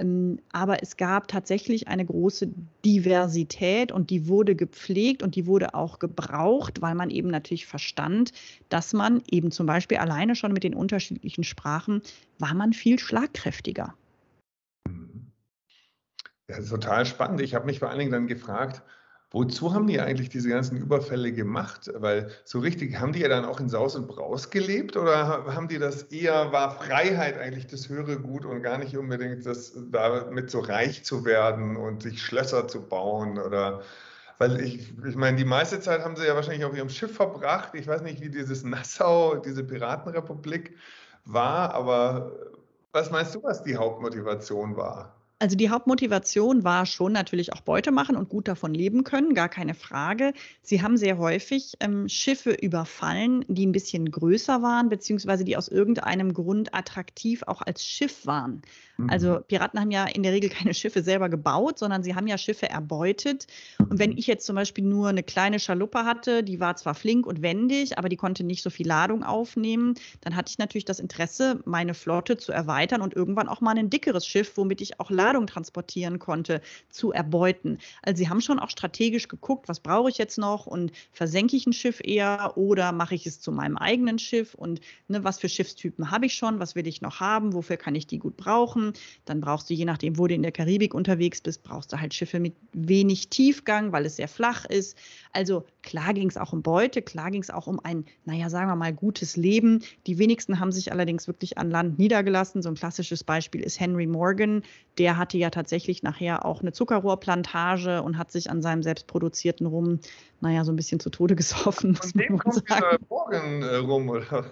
Aber es gab tatsächlich eine große Diversität und die wurde gepflegt und die wurde auch gebraucht, weil man eben natürlich verstand, dass man eben zum Beispiel alleine schon mit den unterschiedlichen Sprachen war man viel schlagkräftiger. Ja, das ist total spannend. Ich habe mich vor allen Dingen dann gefragt, wozu haben die eigentlich diese ganzen Überfälle gemacht? Weil so richtig, haben die ja dann auch in Saus und Braus gelebt oder haben die das eher, war Freiheit eigentlich das höhere Gut und gar nicht unbedingt das, damit so reich zu werden und sich Schlösser zu bauen oder, weil ich, ich meine, die meiste Zeit haben sie ja wahrscheinlich auf ihrem Schiff verbracht. Ich weiß nicht, wie dieses Nassau, diese Piratenrepublik war, aber was meinst du, was die Hauptmotivation war? Also die Hauptmotivation war schon natürlich auch Beute machen und gut davon leben können, gar keine Frage. Sie haben sehr häufig ähm, Schiffe überfallen, die ein bisschen größer waren, beziehungsweise die aus irgendeinem Grund attraktiv auch als Schiff waren. Also Piraten haben ja in der Regel keine Schiffe selber gebaut, sondern sie haben ja Schiffe erbeutet. Und wenn ich jetzt zum Beispiel nur eine kleine Schaluppe hatte, die war zwar flink und wendig, aber die konnte nicht so viel Ladung aufnehmen, dann hatte ich natürlich das Interesse, meine Flotte zu erweitern und irgendwann auch mal ein dickeres Schiff, womit ich auch Ladung transportieren konnte, zu erbeuten. Also sie haben schon auch strategisch geguckt, was brauche ich jetzt noch und versenke ich ein Schiff eher oder mache ich es zu meinem eigenen Schiff und ne, was für Schiffstypen habe ich schon, was will ich noch haben, wofür kann ich die gut brauchen. Dann brauchst du, je nachdem, wo du in der Karibik unterwegs bist, brauchst du halt Schiffe mit wenig Tiefgang, weil es sehr flach ist. Also klar ging es auch um Beute, klar ging es auch um ein, naja, sagen wir mal, gutes Leben. Die wenigsten haben sich allerdings wirklich an Land niedergelassen. So ein klassisches Beispiel ist Henry Morgan. Der hatte ja tatsächlich nachher auch eine Zuckerrohrplantage und hat sich an seinem selbstproduzierten Rum, naja, so ein bisschen zu Tode gesoffen. Von dem kommt dieser Morgan äh, rum, oder?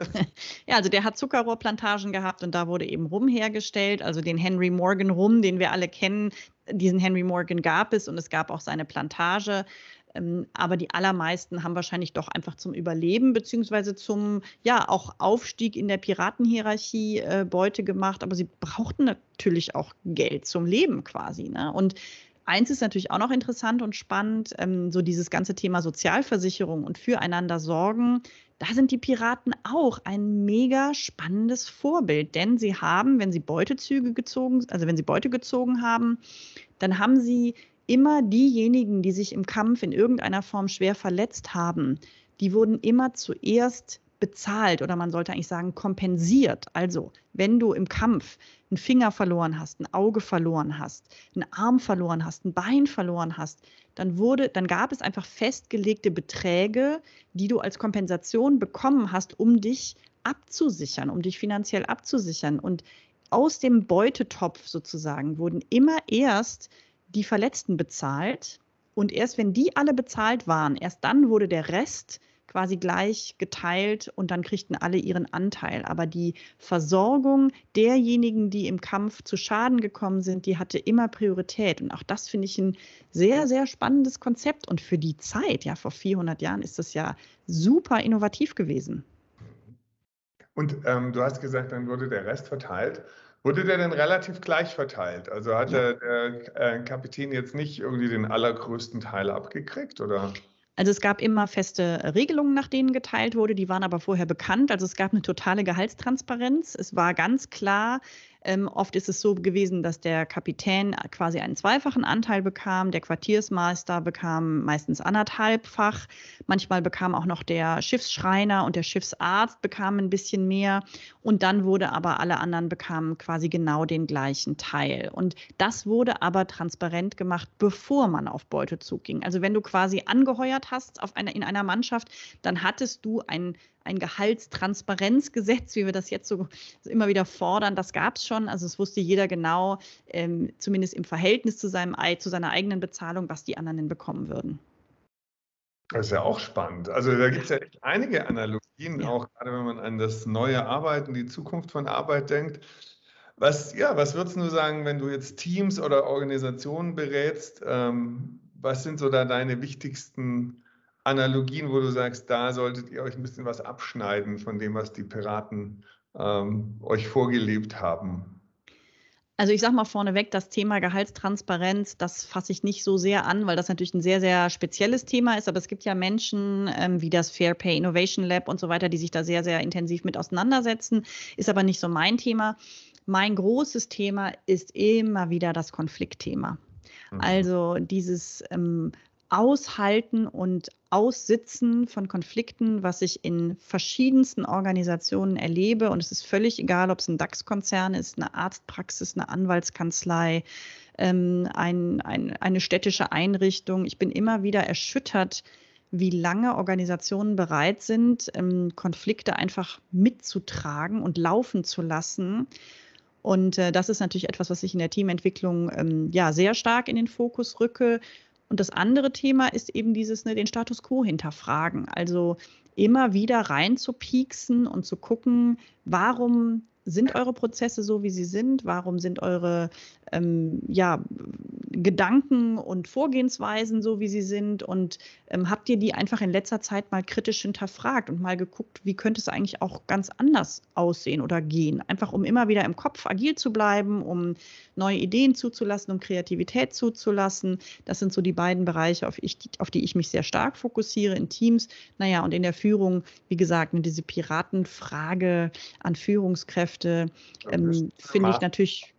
Ja, also der hat Zuckerrohrplantagen gehabt und da wurde eben Rum hergestellt. Also den Henry Morgan Rum, den wir alle kennen, diesen Henry Morgan gab es und es gab auch seine Plantage. Aber die allermeisten haben wahrscheinlich doch einfach zum Überleben beziehungsweise zum, ja, auch Aufstieg in der Piratenhierarchie äh, Beute gemacht. Aber sie brauchten natürlich auch Geld zum Leben quasi, ne? Und eins ist natürlich auch noch interessant und spannend, ähm, so dieses ganze Thema Sozialversicherung und füreinander sorgen. Da sind die Piraten auch ein mega spannendes Vorbild, denn sie haben, wenn sie Beutezüge gezogen, also wenn sie Beute gezogen haben, dann haben sie immer diejenigen, die sich im Kampf in irgendeiner Form schwer verletzt haben, die wurden immer zuerst bezahlt oder man sollte eigentlich sagen kompensiert. Also wenn du im Kampf einen Finger verloren hast, ein Auge verloren hast, einen Arm verloren hast, ein Bein verloren hast, dann wurde, dann gab es einfach festgelegte Beträge, die du als Kompensation bekommen hast, um dich abzusichern, um dich finanziell abzusichern. Und aus dem Beutetopf sozusagen wurden immer erst die Verletzten bezahlt und erst wenn die alle bezahlt waren, erst dann wurde der Rest quasi gleich geteilt und dann kriegten alle ihren Anteil. Aber die Versorgung derjenigen, die im Kampf zu Schaden gekommen sind, die hatte immer Priorität. Und auch das finde ich ein sehr, sehr spannendes Konzept. Und für die Zeit, ja, vor vierhundert Jahren ist das ja super innovativ gewesen. Und ähm, du hast gesagt, dann wurde der Rest verteilt. Wurde der denn relativ gleich verteilt? Also hat Ja. der, der äh, Kapitän jetzt nicht irgendwie den allergrößten Teil abgekriegt, oder? Also es gab immer feste Regelungen, nach denen geteilt wurde, die waren aber vorher bekannt. Also es gab eine totale Gehaltstransparenz. Es war ganz klar, ähm, oft ist es so gewesen, dass der Kapitän quasi einen zweifachen Anteil bekam, der Quartiersmeister bekam meistens anderthalbfach, manchmal bekam auch noch der Schiffsschreiner und der Schiffsarzt bekamen ein bisschen mehr und dann wurde aber alle anderen bekamen quasi genau den gleichen Teil. Und das wurde aber transparent gemacht, bevor man auf Beutezug ging. Also wenn du quasi angeheuert hast auf eine, in einer Mannschaft, dann hattest du ein, ein Gehaltstransparenzgesetz, wie wir das jetzt so immer wieder fordern. Das gab es schon. Also es wusste jeder genau, ähm, zumindest im Verhältnis zu, seinem, zu seiner eigenen Bezahlung, was die anderen denn bekommen würden. Das ist ja auch spannend. Also da gibt es ja echt einige Analogien, Ja. auch gerade wenn man an das neue Arbeiten, die Zukunft von Arbeit denkt. Was, ja, was würdest du sagen, wenn du jetzt Teams oder Organisationen berätst? Ähm, was sind so da deine wichtigsten Analogien, wo du sagst, da solltet ihr euch ein bisschen was abschneiden von dem, was die Piraten ähm, euch vorgelebt haben? Also ich sage mal vorneweg, das Thema Gehaltstransparenz, das fasse ich nicht so sehr an, weil das natürlich ein sehr, sehr spezielles Thema ist. Aber es gibt ja Menschen ähm, wie das Fair Pay Innovation Lab und so weiter, die sich da sehr, sehr intensiv mit auseinandersetzen. Ist aber nicht so mein Thema. Mein großes Thema ist immer wieder das Konfliktthema. Mhm. Also dieses ähm, Aushalten und Aussitzen von Konflikten, was ich in verschiedensten Organisationen erlebe. Und es ist völlig egal, ob es ein DAX-Konzern ist, eine Arztpraxis, eine Anwaltskanzlei, ähm, ein, ein, eine städtische Einrichtung. Ich bin immer wieder erschüttert, wie lange Organisationen bereit sind, ähm, Konflikte einfach mitzutragen und laufen zu lassen. Und äh, das ist natürlich etwas, was ich in der Teamentwicklung ähm, ja, sehr stark in den Fokus rücke. Und das andere Thema ist eben dieses, ne, den Status quo hinterfragen. Also immer wieder rein zu pieksen und zu gucken, warum sind eure Prozesse so, wie sie sind? Warum sind eure ähm, ja, Gedanken und Vorgehensweisen so, wie sie sind? Und ähm, habt ihr die einfach in letzter Zeit mal kritisch hinterfragt und mal geguckt, wie könnte es eigentlich auch ganz anders aussehen oder gehen? Einfach um immer wieder im Kopf agil zu bleiben, um neue Ideen zuzulassen, um Kreativität zuzulassen. Das sind so die beiden Bereiche, auf, ich, auf die ich mich sehr stark fokussiere in Teams. Naja, und in der Führung, wie gesagt, diese Piratenfrage an Führungskräfte, Ähm, finde ich natürlich,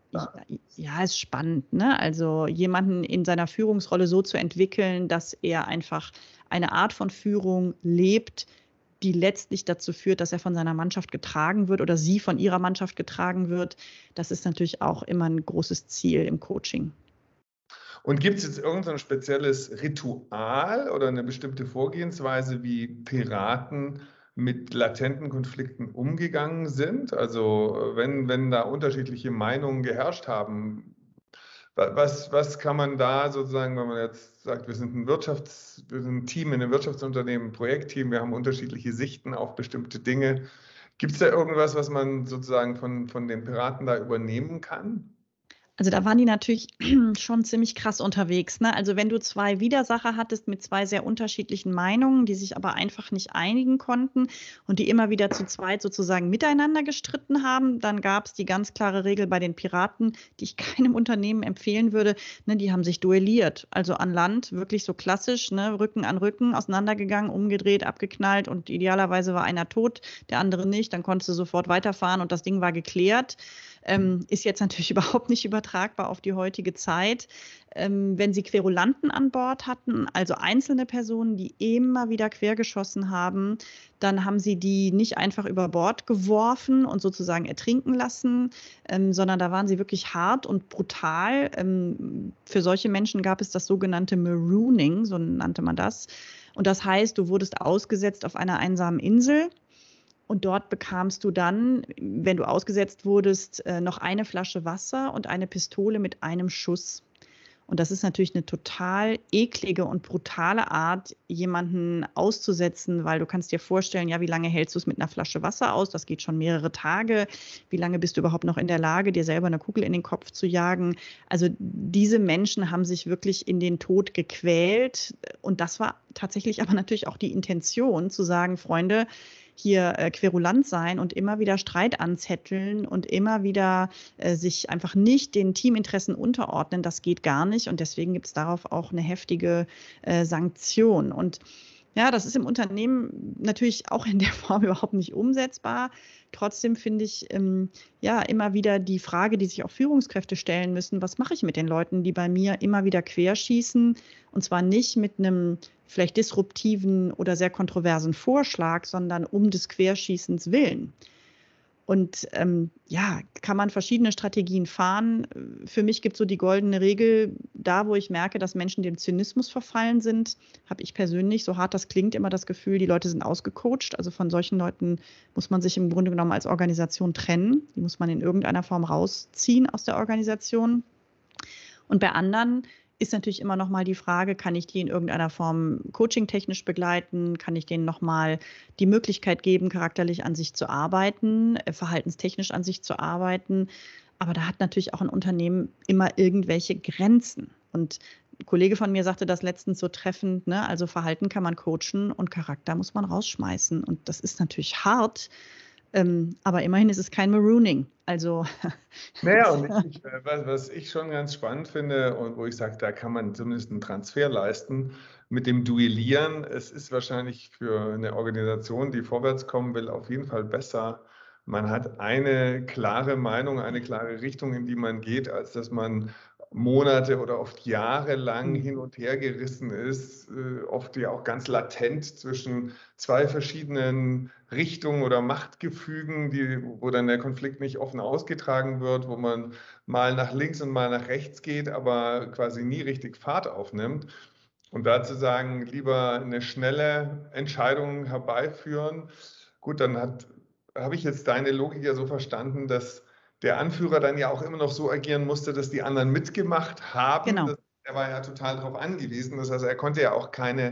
ja, ist spannend, ne? Also jemanden in seiner Führungsrolle so zu entwickeln, dass er einfach eine Art von Führung lebt, die letztlich dazu führt, dass er von seiner Mannschaft getragen wird oder sie von ihrer Mannschaft getragen wird. Das ist natürlich auch immer ein großes Ziel im Coaching. Und gibt es jetzt irgendein spezielles Ritual oder eine bestimmte Vorgehensweise, wie Piraten mit latenten Konflikten umgegangen sind? Also wenn, wenn da unterschiedliche Meinungen geherrscht haben, was, was kann man da sozusagen, wenn man jetzt sagt, wir sind ein Wirtschafts-, wir sind ein Team in einem Wirtschaftsunternehmen, ein Projektteam, wir haben unterschiedliche Sichten auf bestimmte Dinge. Gibt es da irgendwas, was man sozusagen von, von den Piraten da übernehmen kann? Also da waren die natürlich schon ziemlich krass unterwegs, ne? Also wenn du zwei Widersacher hattest mit zwei sehr unterschiedlichen Meinungen, die sich aber einfach nicht einigen konnten und die immer wieder zu zweit sozusagen miteinander gestritten haben, dann gab es die ganz klare Regel bei den Piraten, die ich keinem Unternehmen empfehlen würde, ne? Die haben sich duelliert, also an Land, wirklich so klassisch, ne? Rücken an Rücken, auseinandergegangen, umgedreht, abgeknallt und idealerweise war einer tot, der andere nicht, dann konntest du sofort weiterfahren und das Ding war geklärt. ähm, ist jetzt natürlich überhaupt nicht übertragbar auf die heutige Zeit. Ähm, wenn Sie Querulanten an Bord hatten, also einzelne Personen, die immer wieder quergeschossen haben, dann haben Sie die nicht einfach über Bord geworfen und sozusagen ertrinken lassen, ähm, sondern da waren Sie wirklich hart und brutal. Ähm, für solche Menschen gab es das sogenannte Marooning, so nannte man das. Und das heißt, du wurdest ausgesetzt auf einer einsamen Insel. Und dort bekamst du dann, wenn du ausgesetzt wurdest, äh, noch eine Flasche Wasser und eine Pistole mit einem Schuss. Und das ist natürlich eine total eklige und brutale Art, jemanden auszusetzen, weil du kannst dir vorstellen, ja, wie lange hältst du es mit einer Flasche Wasser aus? Das geht schon mehrere Tage. Wie lange bist du überhaupt noch in der Lage, dir selber eine Kugel in den Kopf zu jagen? Also diese Menschen haben sich wirklich in den Tod gequält. Und das war tatsächlich aber natürlich auch die Intention, zu sagen, Freunde, hier äh, querulant sein und immer wieder Streit anzetteln und immer wieder äh, sich einfach nicht den Teaminteressen unterordnen, das geht gar nicht. Und deswegen gibt es darauf auch eine heftige äh, Sanktion. Und ja, das ist im Unternehmen natürlich auch in der Form überhaupt nicht umsetzbar. Trotzdem finde ich ähm, ja immer wieder die Frage, die sich auch Führungskräfte stellen müssen, was mache ich mit den Leuten, die bei mir immer wieder querschießen? Und zwar nicht mit einem vielleicht disruptiven oder sehr kontroversen Vorschlag, sondern um des Querschießens willen. Und ähm, ja, kann man verschiedene Strategien fahren. Für mich gibt es so die goldene Regel, da wo ich merke, dass Menschen dem Zynismus verfallen sind, habe ich persönlich, so hart das klingt, immer das Gefühl, die Leute sind ausgecoacht. Also von solchen Leuten muss man sich im Grunde genommen als Organisation trennen. Die muss man in irgendeiner Form rausziehen aus der Organisation. Und bei anderen ist natürlich immer noch mal die Frage, kann ich die in irgendeiner Form coachingtechnisch begleiten? Kann ich denen noch mal die Möglichkeit geben, charakterlich an sich zu arbeiten, äh, verhaltenstechnisch an sich zu arbeiten? Aber da hat natürlich auch ein Unternehmen immer irgendwelche Grenzen. Und ein Kollege von mir sagte das letztens so treffend, ne? Also Verhalten kann man coachen und Charakter muss man rausschmeißen. Und das ist natürlich hart, ähm, aber immerhin ist es kein Marooning. Also Naja, und ich, ich, äh, was, was ich schon ganz spannend finde und wo ich sage, da kann man zumindest einen Transfer leisten mit dem Duellieren. Es ist wahrscheinlich für eine Organisation, die vorwärts kommen will, auf jeden Fall besser. Man hat eine klare Meinung, eine klare Richtung, in die man geht, als dass man Monate oder oft Jahre lang hin und her gerissen ist, äh, oft ja auch ganz latent zwischen zwei verschiedenen Richtungen oder Machtgefügen, die, wo dann der Konflikt nicht offen ausgetragen wird, wo man mal nach links und mal nach rechts geht, aber quasi nie richtig Fahrt aufnimmt. Und da zu sagen, lieber eine schnelle Entscheidung herbeiführen. Gut, dann hat, habe ich jetzt deine Logik ja so verstanden, dass der Anführer dann ja auch immer noch so agieren musste, dass die anderen mitgemacht haben. genau. Das, er war ja total darauf angewiesen. Das heißt, er konnte ja auch keine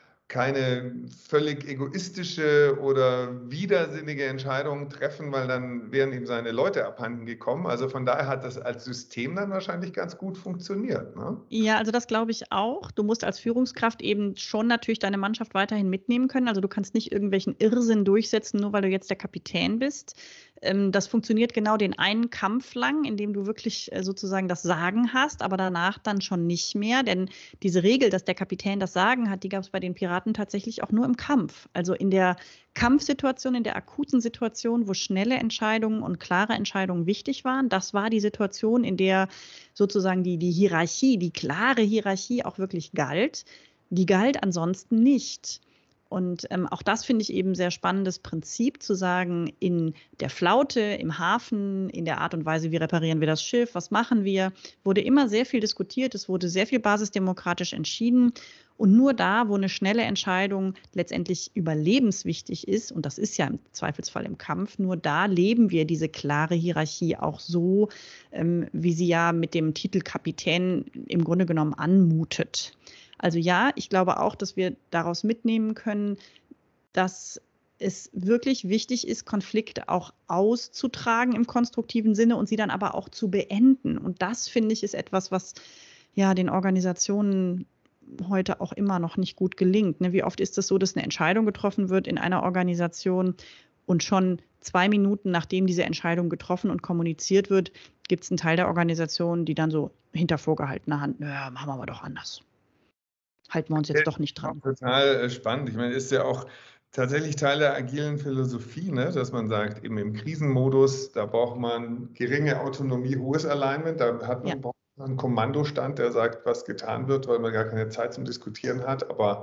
keine völlig egoistische oder widersinnige Entscheidung treffen, weil dann wären ihm seine Leute abhanden gekommen. Also von daher hat das als System dann wahrscheinlich ganz gut funktioniert, ne? Ja, also das glaube ich auch. Du musst als Führungskraft eben schon natürlich deine Mannschaft weiterhin mitnehmen können. Also du kannst nicht irgendwelchen Irrsinn durchsetzen, nur weil du jetzt der Kapitän bist. Ähm, das funktioniert genau den einen Kampf lang, in dem du wirklich äh, sozusagen das Sagen hast, aber danach dann schon nicht mehr. Denn diese Regel, dass der Kapitän das Sagen hat, die gab es bei den Piraten tatsächlich auch nur im Kampf. Also in der Kampfsituation, in der akuten Situation, wo schnelle Entscheidungen und klare Entscheidungen wichtig waren. Das war die Situation, in der sozusagen die, die Hierarchie, die klare Hierarchie auch wirklich galt. Die galt ansonsten nicht. Und ähm, auch das finde ich eben sehr spannendes Prinzip, zu sagen, in der Flaute, im Hafen, in der Art und Weise, wie reparieren wir das Schiff, was machen wir, wurde immer sehr viel diskutiert, es wurde sehr viel basisdemokratisch entschieden. Und nur da, wo eine schnelle Entscheidung letztendlich überlebenswichtig ist, und das ist ja im Zweifelsfall im Kampf, nur da leben wir diese klare Hierarchie auch so, ähm, wie sie ja mit dem Titel Kapitän im Grunde genommen anmutet. Also ja, ich glaube auch, dass wir daraus mitnehmen können, dass es wirklich wichtig ist, Konflikte auch auszutragen im konstruktiven Sinne und sie dann aber auch zu beenden. Und das, finde ich, ist etwas, was ja den Organisationen heute auch immer noch nicht gut gelingt. Ne? Wie oft ist es so, dass eine Entscheidung getroffen wird in einer Organisation und schon zwei Minuten, nachdem diese Entscheidung getroffen und kommuniziert wird, gibt es einen Teil der Organisation, die dann so hinter vorgehaltener Hand, naja, machen wir aber doch anders. Halten wir uns jetzt doch nicht dran. Total spannend. Ich meine, ist ja auch tatsächlich Teil der agilen Philosophie, ne? Dass man sagt, eben im Krisenmodus, da braucht man geringe Autonomie, hohes Alignment, da hat Ja. man braucht man einen Kommandostand, der sagt, was getan wird, weil man gar keine Zeit zum Diskutieren hat. Aber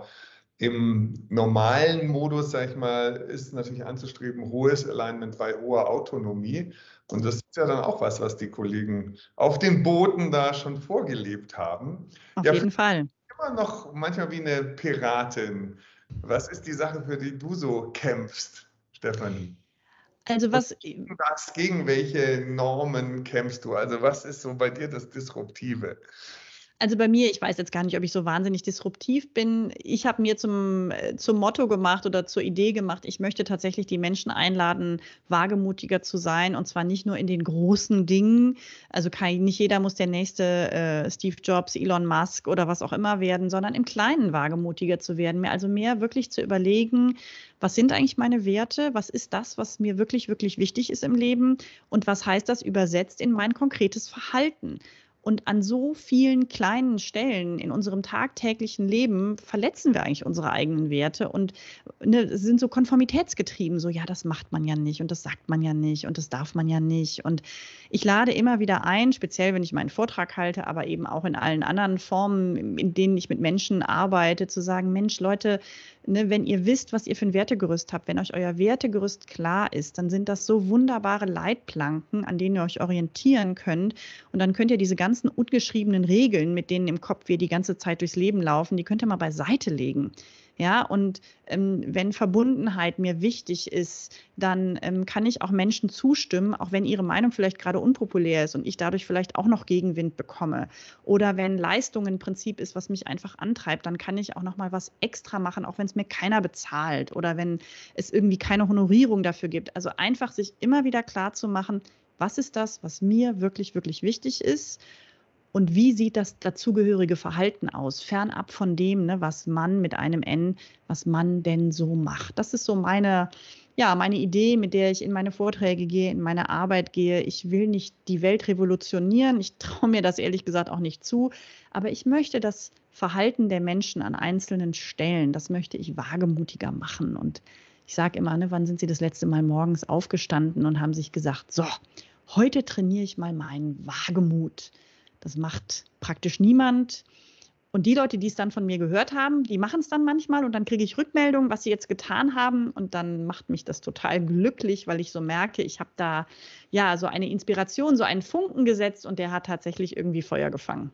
im normalen Modus, sag ich mal, ist natürlich anzustreben, hohes Alignment bei hoher Autonomie. Und das ist ja dann auch was, was die Kollegen auf den Booten da schon vorgelebt haben. Auf Ja, jeden Fall. immer noch manchmal wie eine Piratin. Was ist die Sache, für die du so kämpfst, Stefanie? Also Und was, was, gegen welche Normen kämpfst du? Also was ist so bei dir das Disruptive? Also bei mir, ich weiß jetzt gar nicht, ob ich so wahnsinnig disruptiv bin. Ich habe mir zum, äh, zum Motto gemacht oder zur Idee gemacht, ich möchte tatsächlich die Menschen einladen, wagemutiger zu sein, und zwar nicht nur in den großen Dingen. Also kein, nicht jeder muss der nächste äh, Steve Jobs, Elon Musk oder was auch immer werden, sondern im Kleinen wagemutiger zu werden. Mir also mehr wirklich zu überlegen, was sind eigentlich meine Werte? Was ist das, was mir wirklich, wirklich wichtig ist im Leben? Und was heißt das übersetzt in mein konkretes Verhalten? Und an so vielen kleinen Stellen in unserem tagtäglichen Leben verletzen wir eigentlich unsere eigenen Werte und ne, sind so konformitätsgetrieben. So, ja, das macht man ja nicht und das sagt man ja nicht und das darf man ja nicht. Und ich lade immer wieder ein, speziell wenn ich meinen Vortrag halte, aber eben auch in allen anderen Formen, in denen ich mit Menschen arbeite, zu sagen, Mensch, Leute, ne, wenn ihr wisst, was ihr für ein Wertegerüst habt, wenn euch euer Wertegerüst klar ist, dann sind das so wunderbare Leitplanken, an denen ihr euch orientieren könnt. Und dann könnt ihr diese ganzen ungeschriebenen Regeln, mit denen im Kopf wir die ganze Zeit durchs Leben laufen, die könnt ihr mal beiseite legen. Ja, und ähm, wenn Verbundenheit mir wichtig ist, dann ähm, kann ich auch Menschen zustimmen, auch wenn ihre Meinung vielleicht gerade unpopulär ist und ich dadurch vielleicht auch noch Gegenwind bekomme. Oder wenn Leistung ein Prinzip ist, was mich einfach antreibt, dann kann ich auch noch mal was extra machen, auch wenn es mir keiner bezahlt oder wenn es irgendwie keine Honorierung dafür gibt. Also einfach sich immer wieder klar zu machen, was ist das, was mir wirklich, wirklich wichtig ist? Und wie sieht das dazugehörige Verhalten aus, fernab von dem, ne, was man mit einem N, was man denn so macht? Das ist so meine, ja, meine Idee, mit der ich in meine Vorträge gehe, in meine Arbeit gehe. Ich will nicht die Welt revolutionieren. Ich traue mir das ehrlich gesagt auch nicht zu. Aber ich möchte das Verhalten der Menschen an einzelnen Stellen, das möchte ich wagemutiger machen. Und ich sage immer, ne, wann sind Sie das letzte Mal morgens aufgestanden und haben sich gesagt, so, heute trainiere ich mal meinen Wagemut. Das macht praktisch niemand. Und die Leute, die es dann von mir gehört haben, die machen es dann manchmal und dann kriege ich Rückmeldung, was sie jetzt getan haben. Und dann macht mich das total glücklich, weil ich so merke, ich habe da ja so eine Inspiration, so einen Funken gesetzt und der hat tatsächlich irgendwie Feuer gefangen.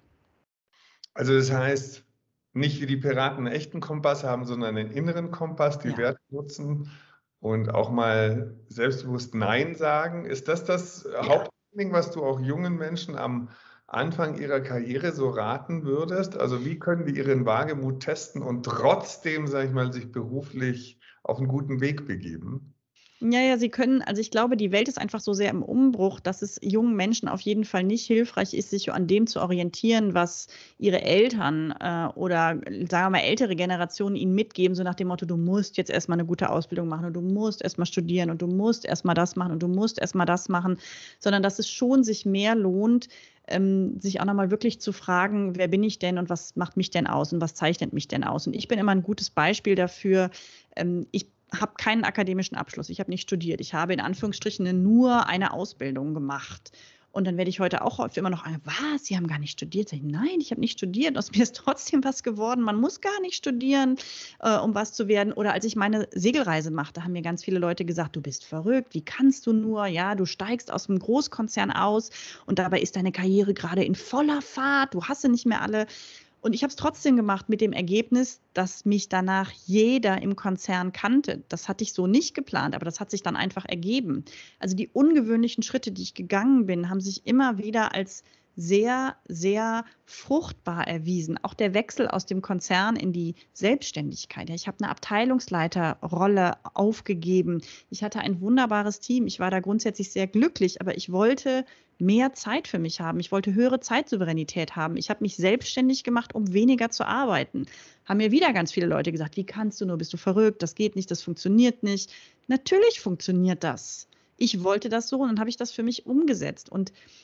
Also das heißt, nicht wie die Piraten einen echten Kompass haben, sondern einen inneren Kompass, die Ja. Werte nutzen und auch mal selbstbewusst Nein sagen. Ist das das Ja. Hauptding, was du auch jungen Menschen am Anfang ihrer Karriere so raten würdest? Also wie können die ihren Wagemut testen und trotzdem, sage ich mal, sich beruflich auf einen guten Weg begeben? Ja, ja, sie können, also ich glaube, die Welt ist einfach so sehr im Umbruch, dass es jungen Menschen auf jeden Fall nicht hilfreich ist, sich an dem zu orientieren, was ihre Eltern äh, oder sagen wir mal ältere Generationen ihnen mitgeben, so nach dem Motto, du musst jetzt erstmal eine gute Ausbildung machen und du musst erstmal studieren und du musst erstmal das machen und du musst erstmal das machen, sondern dass es schon sich mehr lohnt, ähm, sich auch nochmal wirklich zu fragen, wer bin ich denn und was macht mich denn aus und was zeichnet mich denn aus? Und ich bin immer ein gutes Beispiel dafür. Ähm, ich habe keinen akademischen Abschluss, ich habe nicht studiert, ich habe in Anführungsstrichen nur eine Ausbildung gemacht. Und dann werde ich heute auch oft immer noch, was, Sie haben gar nicht studiert? Sag ich, nein, ich habe nicht studiert, aus mir ist trotzdem was geworden. Man muss gar nicht studieren, äh, um was zu werden. Oder als ich meine Segelreise machte, haben mir ganz viele Leute gesagt, du bist verrückt, wie kannst du nur, ja, du steigst aus einem Großkonzern aus und dabei ist deine Karriere gerade in voller Fahrt, du hast sie nicht mehr alle. Und ich habe es trotzdem gemacht mit dem Ergebnis, dass mich danach jeder im Konzern kannte. Das hatte ich so nicht geplant, aber das hat sich dann einfach ergeben. Also die ungewöhnlichen Schritte, die ich gegangen bin, haben sich immer wieder als sehr, sehr fruchtbar erwiesen. Auch der Wechsel aus dem Konzern in die Selbstständigkeit. Ich habe eine Abteilungsleiterrolle aufgegeben. Ich hatte ein wunderbares Team. Ich war da grundsätzlich sehr glücklich, aber ich wollte mehr Zeit für mich haben. Ich wollte höhere Zeitsouveränität haben. Ich habe mich selbstständig gemacht, um weniger zu arbeiten. Haben mir wieder ganz viele Leute gesagt, wie kannst du nur, bist du verrückt, das geht nicht, das funktioniert nicht. Natürlich funktioniert das. Ich wollte das so und dann habe ich das für mich umgesetzt. Und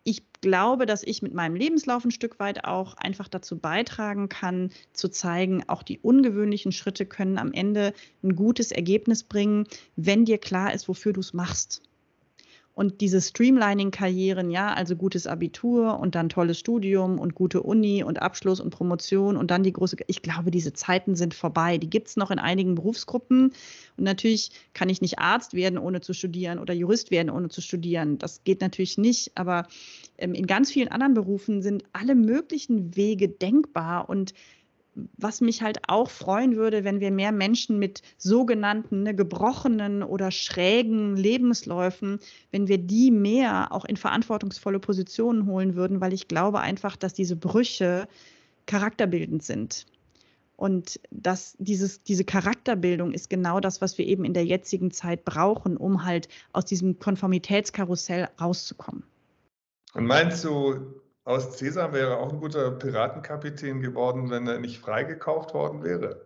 ich glaube, dass ich mit meinem Lebenslauf ein Stück weit auch einfach dazu beitragen kann, zu zeigen, auch die ungewöhnlichen Schritte können am Ende ein gutes Ergebnis bringen, wenn dir klar ist, wofür du es machst. Und diese Streamlining-Karrieren, ja, also gutes Abitur und dann tolles Studium und gute Uni und Abschluss und Promotion und dann die große, ich glaube, diese Zeiten sind vorbei. Die gibt es noch in einigen Berufsgruppen. Und natürlich kann ich nicht Arzt werden, ohne zu studieren oder Jurist werden, ohne zu studieren. Das geht natürlich nicht. Aber ähm, in ganz vielen anderen Berufen sind alle möglichen Wege denkbar. Und was mich halt auch freuen würde, wenn wir mehr Menschen mit sogenannten ne, gebrochenen oder schrägen Lebensläufen, wenn wir die mehr auch in verantwortungsvolle Positionen holen würden, weil ich glaube einfach, dass diese Brüche charakterbildend sind. Und dass dieses, diese Charakterbildung ist genau das, was wir eben in der jetzigen Zeit brauchen, um halt aus diesem Konformitätskarussell rauszukommen. Und meinst du, aus Cäsar wäre auch ein guter Piratenkapitän geworden, wenn er nicht freigekauft worden wäre?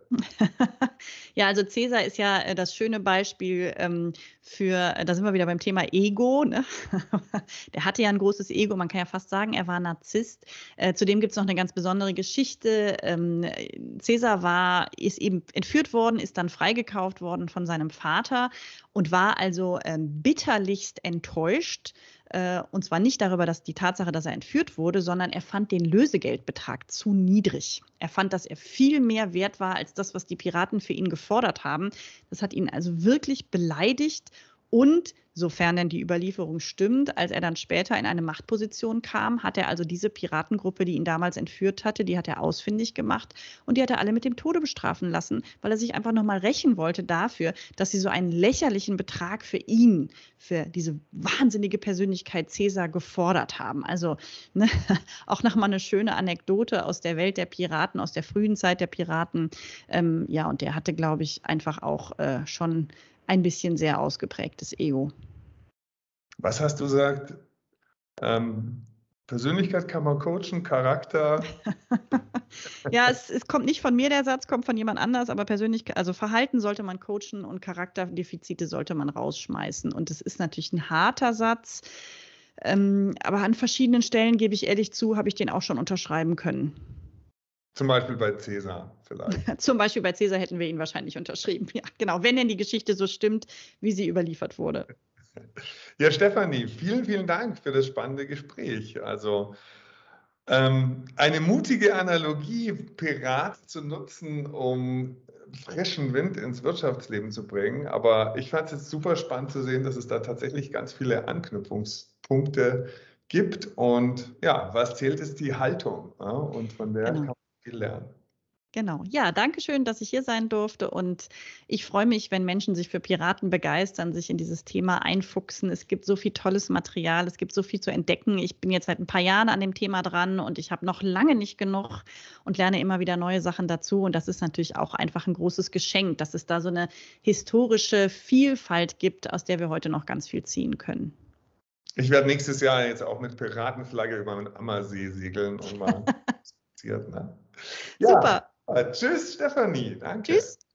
Ja, also Cäsar ist ja äh, das schöne Beispiel ähm, für, da sind wir wieder beim Thema Ego. Ne? Der hatte ja ein großes Ego, man kann ja fast sagen, er war Narzisst. Äh, zudem gibt es noch eine ganz besondere Geschichte. Ähm, Cäsar war, ist eben entführt worden, ist dann freigekauft worden von seinem Vater und war also ähm, bitterlichst enttäuscht. Und zwar nicht darüber, dass die Tatsache, dass er entführt wurde, sondern er fand den Lösegeldbetrag zu niedrig. Er fand, dass er viel mehr wert war als das, was die Piraten für ihn gefordert haben. Das hat ihn also wirklich beleidigt. Und sofern denn die Überlieferung stimmt, als er dann später in eine Machtposition kam, hat er also diese Piratengruppe, die ihn damals entführt hatte, die hat er ausfindig gemacht und die hat er alle mit dem Tode bestrafen lassen, weil er sich einfach nochmal rächen wollte dafür, dass sie so einen lächerlichen Betrag für ihn, für diese wahnsinnige Persönlichkeit Cäsar gefordert haben. Also ne, auch nochmal eine schöne Anekdote aus der Welt der Piraten, aus der frühen Zeit der Piraten. Ähm, ja, und der hatte, glaube ich, einfach auch äh, schon ein bisschen sehr ausgeprägtes Ego. Was hast du gesagt? Ähm, Persönlichkeit kann man coachen, Charakter. Ja, es, es kommt nicht von mir, der Satz, kommt von jemand anders, aber Persönlichkeit, also Verhalten sollte man coachen und Charakterdefizite sollte man rausschmeißen. Und das ist natürlich ein harter Satz, ähm, aber an verschiedenen Stellen, gebe ich ehrlich zu, habe ich den auch schon unterschreiben können. Zum Beispiel bei Cäsar vielleicht. Zum Beispiel bei Cäsar hätten wir ihn wahrscheinlich unterschrieben. Ja, genau, wenn denn die Geschichte so stimmt, wie sie überliefert wurde. Ja, Stefanie, vielen, vielen Dank für das spannende Gespräch. Also ähm, eine mutige Analogie, Pirat zu nutzen, um frischen Wind ins Wirtschaftsleben zu bringen. Aber ich fand es jetzt super spannend zu sehen, dass es da tatsächlich ganz viele Anknüpfungspunkte gibt. Und ja, was zählt, ist die Haltung. Ja? Und von der Genau. kann man viel lernen. Genau. Ja, danke schön, dass ich hier sein durfte. Und ich freue mich, wenn Menschen sich für Piraten begeistern, sich in dieses Thema einfuchsen. Es gibt so viel tolles Material, es gibt so viel zu entdecken. Ich bin jetzt seit ein paar Jahren an dem Thema dran und ich habe noch lange nicht genug und lerne immer wieder neue Sachen dazu. Und das ist natürlich auch einfach ein großes Geschenk, dass es da so eine historische Vielfalt gibt, aus der wir heute noch ganz viel ziehen können. Ich werde nächstes Jahr jetzt auch mit Piratenflagge über den Ammersee segeln und mal. Ne? Ja. Super. Tschüss, Stefanie. Danke. Tschüss.